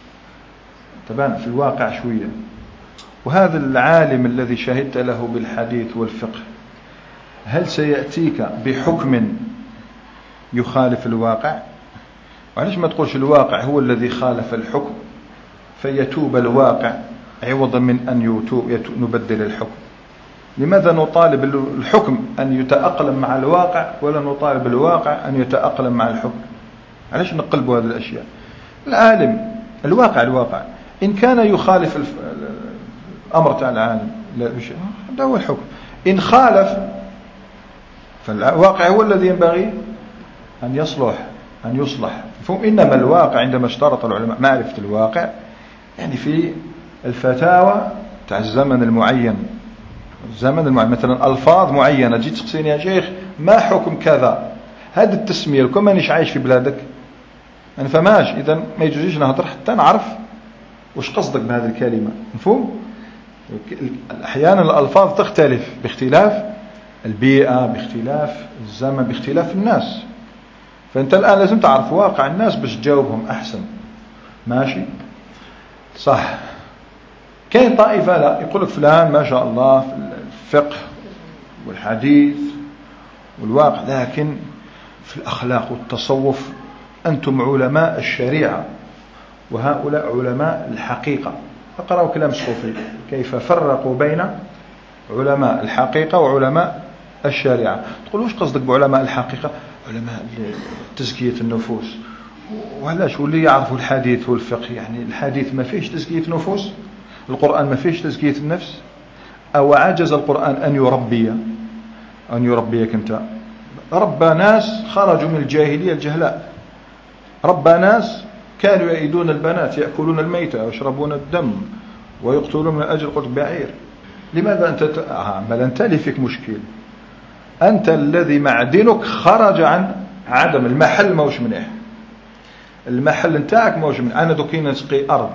تبان في الواقع شوية. وهذا العالم الذي شهدت له بالحديث والفقه هل سيأتيك بحكم يخالف الواقع؟ وعلاش ما تقولش الواقع هو الذي خالف الحكم فيتوب الواقع عوضا من أن نبدل الحكم؟ لماذا نطالب الحكم أن يتأقلم مع الواقع ولا نطالب الواقع أن يتأقلم مع الحكم؟ علاش نقلبوا هذه الأشياء؟ العالم الواقع إن كان يخالف الأمر تاع العالم هذا هو الحكم. إن خالف فالواقع هو الذي ينبغي أن يصلح. إنما الواقع عندما اشترط العلماء معرفة الواقع يعني في الفتاوى تاع الزمن المعين، مثلا ألفاظ معينة، جيت تسقسيني يا شيخ ما حكم كذا، هذه التسمية لكم مانيش عايش في بلادك أنا فماش، إذا ما يجوزيش نهضر حتى نعرف وش قصدك بهذه الكلمة. مفهوم؟ أحيانا الألفاظ تختلف باختلاف البيئة، باختلاف الزمن، باختلاف الناس. فأنت الآن لازم تعرف واقع الناس باش تجاوبهم أحسن، ماشي صح. كاين طائفة لا، يقول لك فلان ما شاء الله في الفقه والحديث والواقع، لكن في الأخلاق والتصوف أنتم علماء الشريعة وهؤلاء علماء الحقيقة. اقرأوا كلام الصوفي كيف فرقوا بين علماء الحقيقة وعلماء الشريعة. تقول وش قصدك بعلماء الحقيقة؟ علماء تزكية النفوس. وعلاش واللي يعرفوا الحديث والفقه، يعني الحديث ما فيش تزكية نفوس، القرآن ما فيش تزكية النفس، أو عجز القرآن أن يربيك أنت؟ ربى ناس خرجوا من الجاهلية الجهلاء، ربى ناس كانوا يأيدون البنات، يأكلون الميتة ويشربون الدم ويقتلون من أجل قتل بعير. لماذا أنت بل أنت اللي فيك مشكل، أنت الذي معدنك خرج عن عدم المحل، موش منيح المحل نتاعك موش منيح. أنا دوكي نسقي أرض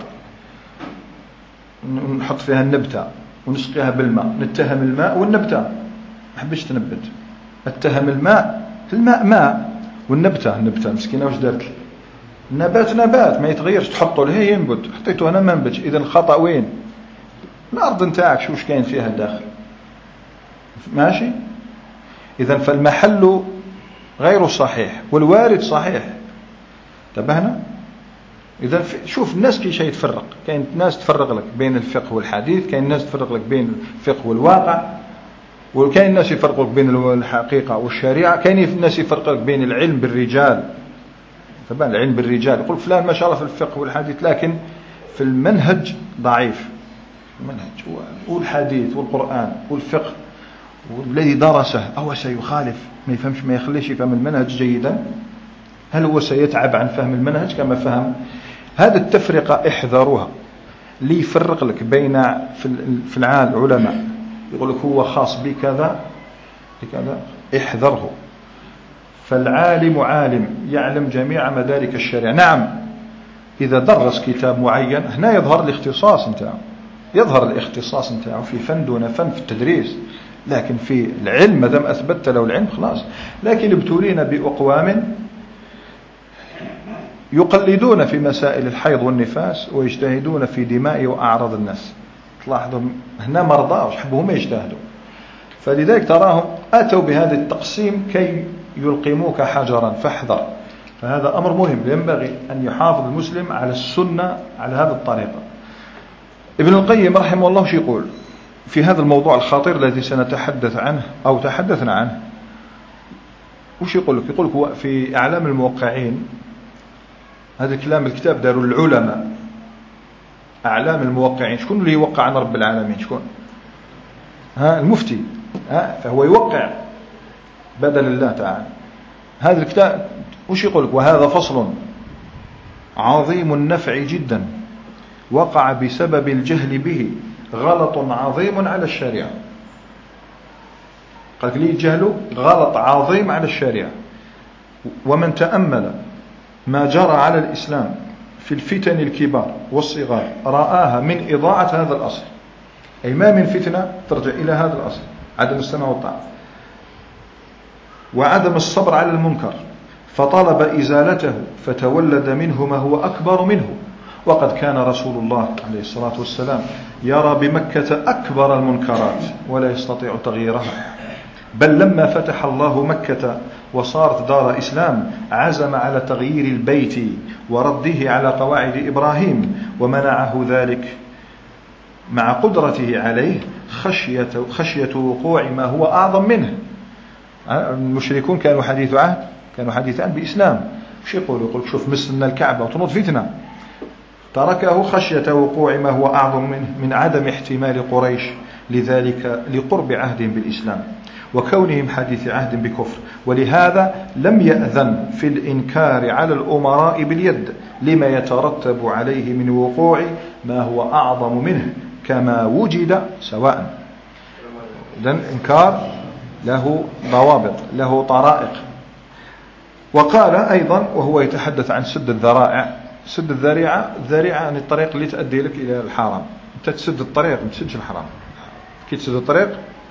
نحط فيها النبتة ونسقيها بالماء، نتهم الماء والنبتة ما حبش تنبت، اتهم الماء ماء والنبتة مسكينة وش دارت؟ نبات ما يتغيرش، تحطه له ينبت، حطيته أنا ما نبتش. إذا الخطأ وين؟ الأرض نتاعك شوش كاين فيها داخل، ماشي. إذا فالمحل غير صحيح والوارد صحيح، انتبهنا؟ إذا شوف الناس كي شيء تفرق، كاين ناس تفرق لك بين الفقه والحديث، كاين ناس تفرق لك بين الفقه والواقع، وكاين ناس يفرق لك بين الحقيقة والشريعة، كاين ناس يفرق لك بين العلم بالرجال. طبعا العلم بالرجال يقول فلان ما شاء الله في الفقه والحديث لكن في المنهج ضعيف، المنهج والحديث والقرآن والفقه، والذي درسه أو سيخالف ما يفهمش، ما يخليش يفهم المنهج جيدا، هل هو سيتعب عن فهم المنهج كما فهم؟ هذا التفرقة احذروها. اللي يفرق لك بين في العالم علماء يقول لك هو خاص بكذا احذره. فالعالم عالم يعلم جميع مدارك الشريعة، نعم إذا درس كتاب معين هنا يظهر الاختصاص نتاعه، في فن دون فن في التدريس، لكن في العلم ما دام أثبتت له العلم خلاص. لكن ابتلينا بأقوام يقلدون في مسائل الحيض والنفاس ويجتهدون في دماء وأعراض الناس. تلاحظوا هنا مرضى حبهم يجتهدوا، فلذلك تراهم أتوا بهذا التقسيم كي يلقموك حجرا فاحذر. فهذا أمر مهم، ينبغي أن يحافظ المسلم على السنة على هذه الطريقة. ابن القيم رحمه الله شو يقول في هذا الموضوع الخطير الذي سنتحدث عنه أو تحدثنا عنه؟ وش يقول لك؟ يقول لك في أعلام الموقعين، هذا الكلام الكتاب داروا العلماء، أعلام الموقعين. شكون اللي يوقع عن رب العالمين؟ شكون؟ المفتي. فهو يوقع بدل الله تعالى. هذا الكتاب وش يقول لك؟ وهذا فصل عظيم النفع جدا وقع بسبب الجهل به غلط عظيم على الشريعة. قال لي الجهل غلط عظيم على الشريعة. ومن تأمل ما جرى على الإسلام في الفتن الكبار والصغار رآها من إضاعة هذا الأصل. أي ما من فتنة ترجع إلى هذا الأصل، عدم السمع والطاعة وعدم الصبر على المنكر، فطلب إزالته فتولد منه ما هو أكبر منه. وقد كان رسول الله عليه الصلاة والسلام يرى بمكة أكبر المنكرات ولا يستطيع تغييرها، بل لما فتح الله مكة وصارت دار إسلام عزم على تغيير البيت ورده على قواعد إبراهيم، ومنعه ذلك مع قدرته عليه خشية وقوع ما هو أعظم منه. المشركون كانوا حديث عهد، كانوا حديثان بإسلام. وش يقولوا؟ يقول شوف مسنا الكعبة وتنوض فتنة، تركه خشية وقوع ما هو أعظم منه من عدم احتمال قريش لذلك لقرب عهدهم بالإسلام وكونهم حديث عهد بكفر. ولهذا لم يأذن في الإنكار على الأمراء باليد لما يترتب عليه من وقوع ما هو أعظم منه كما وجد سواء. إذن إنكار له ضوابط، له طرائق. وقال أيضا وهو يتحدث عن سد الذرائع. سد الذريعة يعني الطريق اللي تؤدي لك إلى الحرام. أنت تسد الطريق ما تسدش الحرام. كي تسد الطريق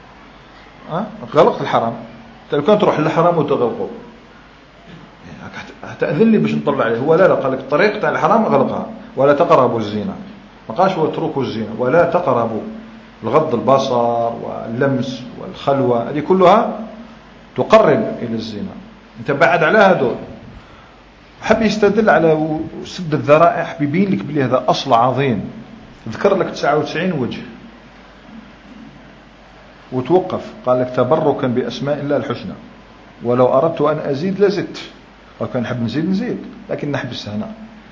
غلقت الحرام. أنت لو كان تروح للحرام وتغلقه هتأذن لي باش نطلع عليه. هو لا قال لك الطريق تاع الحرام غلقها ولا تقربوا الزنا. ما قالش واتركوا الزنا ولا تقربوا. الغض البصر واللمس والخلوة هذه كلها تقرب إلى الزنا. أنت بعد على هذول. حب يستدل على سد الذرائع، بيبين لك بلي هذا أصل عظيم. ذكر لك 99 وجه وتوقف. قال لك تبركا بأسماء الله الحسنى، ولو أردت أن أزيد لزدت، وكان نحب نزيد لكن نحبس هنا.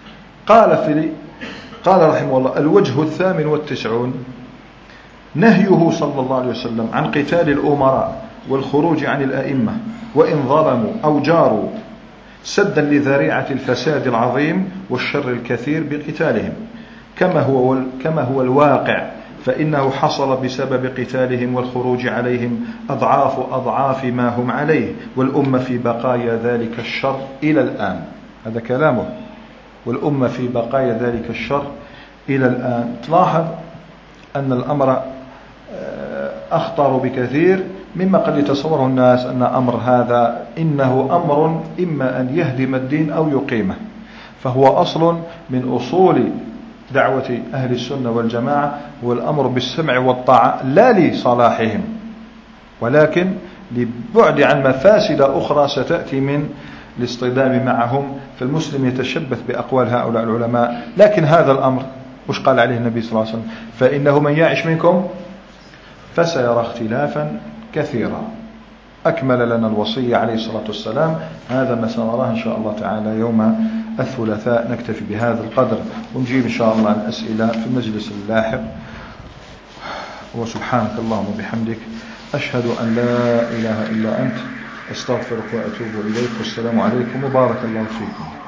قال رحمه الله الوجه 98 نهيه صلى الله عليه وسلم عن قتال الأمراء والخروج عن الأئمة وإن ظلموا أو جاروا سدا لذريعة الفساد العظيم والشر الكثير بقتالهم كما هو الواقع، فإنه حصل بسبب قتالهم والخروج عليهم أضعاف ما هم عليه، والأمة في بقايا ذلك الشر إلى الآن. هذا كلامه. والأمة في بقايا ذلك الشر إلى الآن. تلاحظ أن الأمر أخطر بكثير مما قد يتصوره الناس، أن أمر هذا إنه أمر إما أن يهدم الدين أو يقيمه. فهو أصل من أصول دعوة أهل السنة والجماعة، هو الأمر بالسمع والطاعة لا لصلاحهم ولكن لبعد عن مفاسد أخرى ستأتي من الاصطدام معهم. فالمسلم يتشبث بأقوال هؤلاء العلماء، لكن هذا الأمر وش قال عليه النبي صلى الله عليه وسلم؟ فإنه من يعش منكم فسيرى اختلافا كثيرا. أكمل لنا الوصية عليه الصلاة والسلام. هذا ما سنراه إن شاء الله تعالى يوم الثلاثاء. نكتفي بهذا القدر ونجيب إن شاء الله عن الأسئلة في المجلس اللاحق. وسبحانك اللهم وبحمدك أشهد أن لا إله إلا أنت أستغفرك وأتوب إليك. والسلام عليكم وبارك الله فيكم.